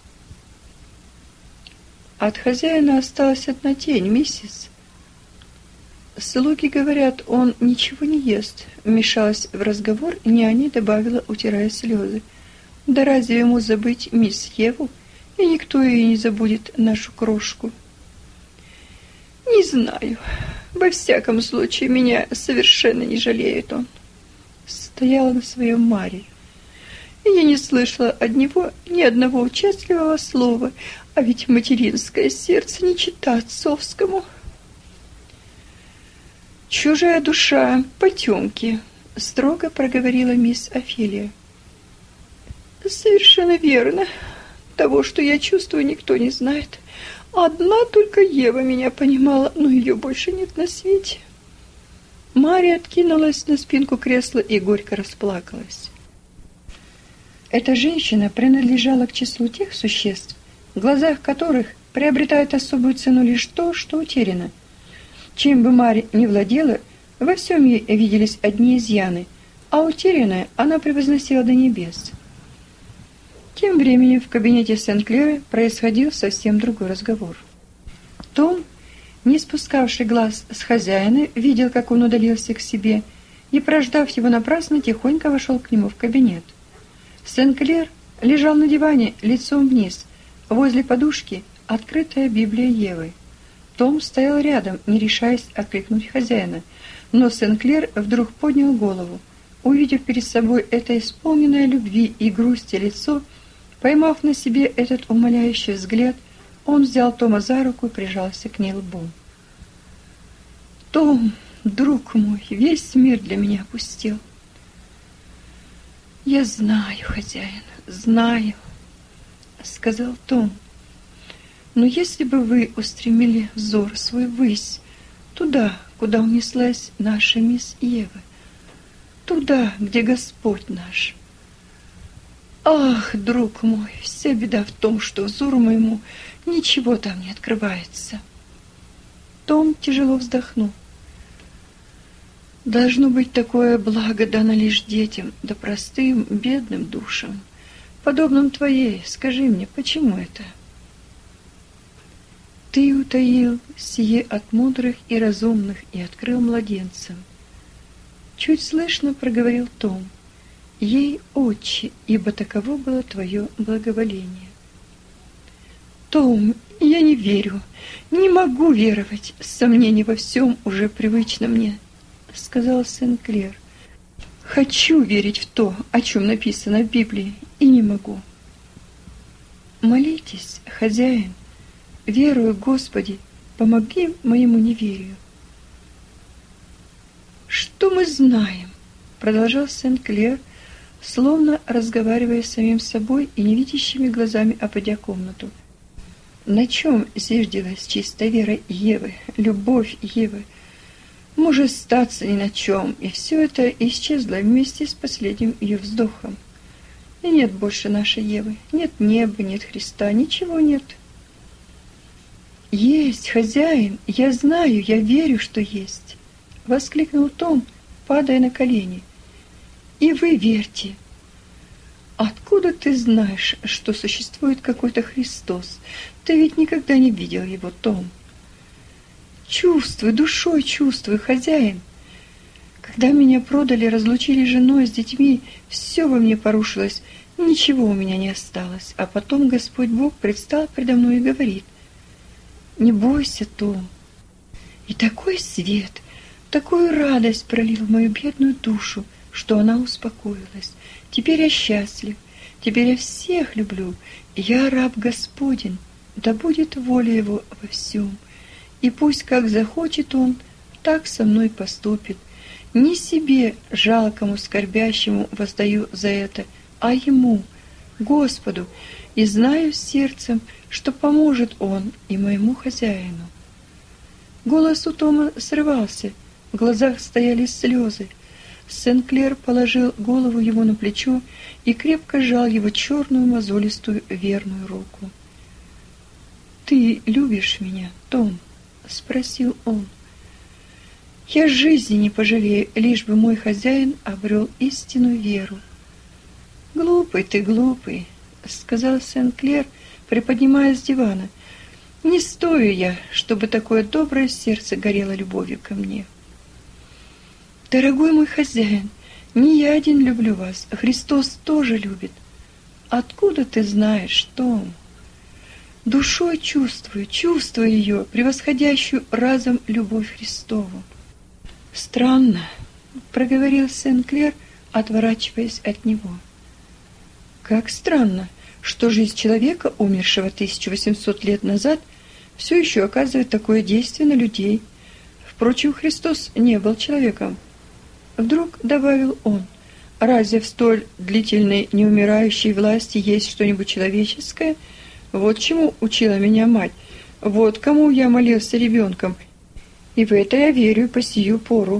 «От хозяина осталась одна тень, миссис. Слуги говорят, он ничего не ест», — вмешалась в разговор няня, добавила, утирая слезы. «Да разве ему забыть мисс Еву? И никто ее не забудет, нашу крошку». «Не знаю. Во всяком случае, меня совершенно не жалеет он». Стояла на своем Марья. «Я не слышала от него ни одного участливого слова, а ведь материнское сердце не чита отцовскому». «Чужая душа, потемки», — строго проговорила мисс Офелия. «Совершенно верно. Того, что я чувствую, никто не знает. Одна только Ева меня понимала, но ее больше нет на свете». Марья откинулась на спинку кресла и горько расплакалась. Эта женщина принадлежала к числу тех существ, в глазах которых приобретает особую цену лишь то, что утеряно. Чем бы Марья не владела, во всем ей виделись одни изъяны, а утерянное она превозносила до небес. Тем временем в кабинете Сен-Клера происходил совсем другой разговор. Том, не спускавший глаз с хозяина, видел, как он удалился к себе, и, прождав его напрасно, тихонько вошел к нему в кабинет. Сен-Клер лежал на диване лицом вниз, возле подушки открытая Библия Евы. Том стоял рядом, не решаясь окликнуть хозяина, но Сен-Клер вдруг поднял голову. Увидев перед собой это исполненное любви и грусти лицо, поймав на себе этот умоляющий взгляд, он взял Тома за руку и прижался к ней лбом. «Том, друг мой, весь мир для меня опустел». «Я знаю, хозяин, знаю», — сказал Том. «Но если бы вы устремили взор свой ввысь, туда, куда унеслась наша мисс Ева, туда, где Господь наш. Ах, друг мой, вся беда в том, что взору моему ничего там не открывается». Том тяжело вздохнул. «Должно быть, такое благо дано лишь детям, да простым, бедным душам, подобным твоей. Скажи мне, почему это?» «Ты утаил сие от мудрых и разумных и открыл младенцам». Чуть слышно проговорил Том. «Ей, отче, ибо таково было твое благоволение». «Том, я не верю, не могу веровать, сомнений во всем уже привычно мне», — сказал Сен-Клер. «Хочу верить в то, о чем написано в Библии, и не могу». «Молитесь, хозяин, верую, Господи, помоги моему неверию». «Что мы знаем?» — продолжал Сен-Клер, словно разговаривая с самим собой и невидящими глазами обойдя комнату. «На чем зиждилась чистая вера Евы, любовь Евы? Может статься ни на чем, и все это исчезло вместе с последним ее вздохом. И нет больше нашей Евы, нет неба, нет Христа, ничего нет». «Есть, хозяин, я знаю, я верю, что есть», — воскликнул Том, падая на колени. «И вы верьте». «Откуда ты знаешь, что существует какой-то Христос? Ты ведь никогда не видел его, Том». «Чувствуй, душой чувствуй, хозяин. Когда меня продали, разлучили с женой, с детьми, все во мне порушилось. Ничего у меня не осталось. А потом Господь Бог предстал предо мной и говорит: не бойся, Том. И такой свет, такую радость пролил в мою бедную душу, что она успокоилась. Теперь я счастлив, теперь я всех люблю. Я раб Господень, да будет воля Его во всем. И пусть как захочет Он, так со мной поступит. Не себе, жалкому, скорбящему, воздаю за это, а Ему, Господу, и знаю сердцем, что поможет Он и моему хозяину. Голос у Тома срывался, в глазах стояли слезы. Сен-Клер положил голову ему на плечо и крепко сжал его черную мозолистую верную руку. «Ты любишь меня, Том?» — спросил он. «Я жизни не пожалею, лишь бы мой хозяин обрел истинную веру». «Глупый ты, глупый», — сказал Сен-Клер, приподнимаясь с дивана. «Не стою я, чтобы такое доброе сердце горело любовью ко мне». «Дорогой мой хозяин, не я один люблю вас, Христос тоже любит». «Откуда ты знаешь, Том?» «Душой чувствую, чувствую ее, превосходящую разом любовь Христову». «Странно», — проговорил Сен-Клер, отворачиваясь от него. «Как странно, что жизнь человека, умершего тысяча восемьсот лет назад, все еще оказывает такое действие на людей. Впрочем, Христос не был человеком». Вдруг добавил он: «Разве в столь длительной неумирающей власти есть что-нибудь человеческое? Вот чему учила меня мать, вот кому я молился ребенком, и в это я верю по сию пору».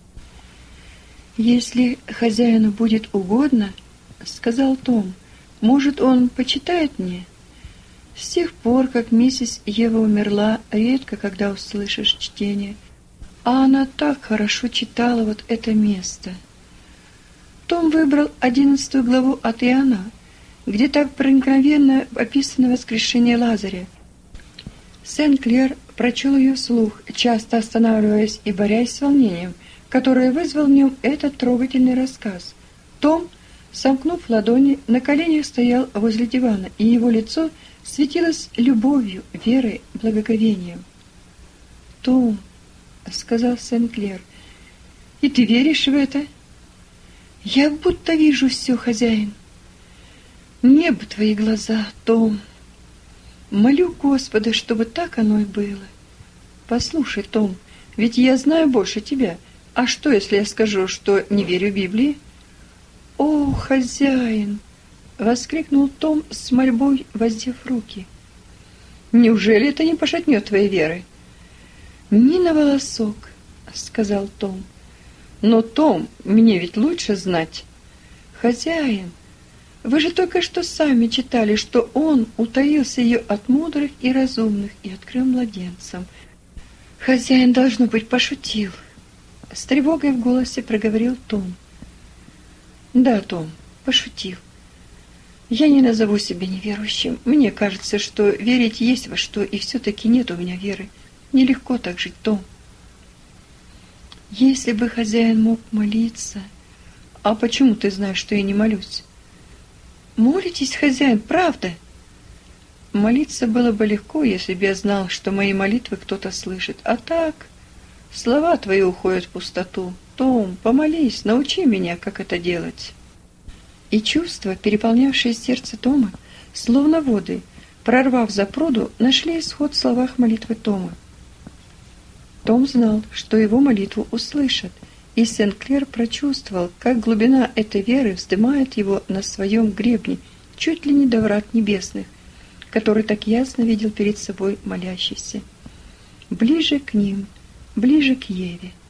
«Если хозяину будет угодно, — сказал Том, — может, он почитает мне? С тех пор, как миссис Ева умерла, редко когда услышишь чтение. А она так хорошо читала вот это место». Том выбрал одиннадцатую главу от Иоанна, где так проникновенно описано воскрешение Лазаря. Сен-Клер прочел ее вслух, часто останавливаясь и борясь с волнением, которое вызвал в нем этот трогательный рассказ. Том, сомкнув ладони, на коленях стоял возле дивана, и его лицо светилось любовью, верой, благоговением. «Том, — сказал Сен-Клер, — и ты веришь в это?» «Я будто вижу все, хозяин». «Небо твои глаза, Том. Молю Господа, чтобы так оно и было. Послушай, Том, ведь я знаю больше тебя. А что, если я скажу, что не верю Библии?» «О, хозяин!» — воскликнул Том с мольбой, воздев руки. «Неужели это не пошатнет твоей веры?» «Ни на волосок», — сказал Том. «Но, Том, мне ведь лучше знать». «Хозяин, вы же только что сами читали, что он утаился ее от мудрых и разумных и открыл младенцам». «Хозяин, должно быть, пошутил», — с тревогой в голосе проговорил Том. «Да, Том, пошутил. Я не назову себя неверующим. Мне кажется, что верить есть во что, и все-таки нет у меня веры. Нелегко так жить, Том». «Если бы хозяин мог молиться...» «А почему ты знаешь, что я не молюсь?» «Молитесь, хозяин, правда?» «Молиться было бы легко, если бы я знал, что мои молитвы кто-то слышит. А так, слова твои уходят в пустоту. Том, помолись, научи меня, как это делать». И чувства, переполнявшие сердце Тома, словно воды, прорвав запруду, нашли исход в словах молитвы Тома. Том знал, что его молитву услышат, и Сен-Клер прочувствовал, как глубина этой веры вздымает его на своем гребне, чуть ли не до врат небесных, который так ясно видел перед собой молящийся. Ближе к ним, ближе к Еве.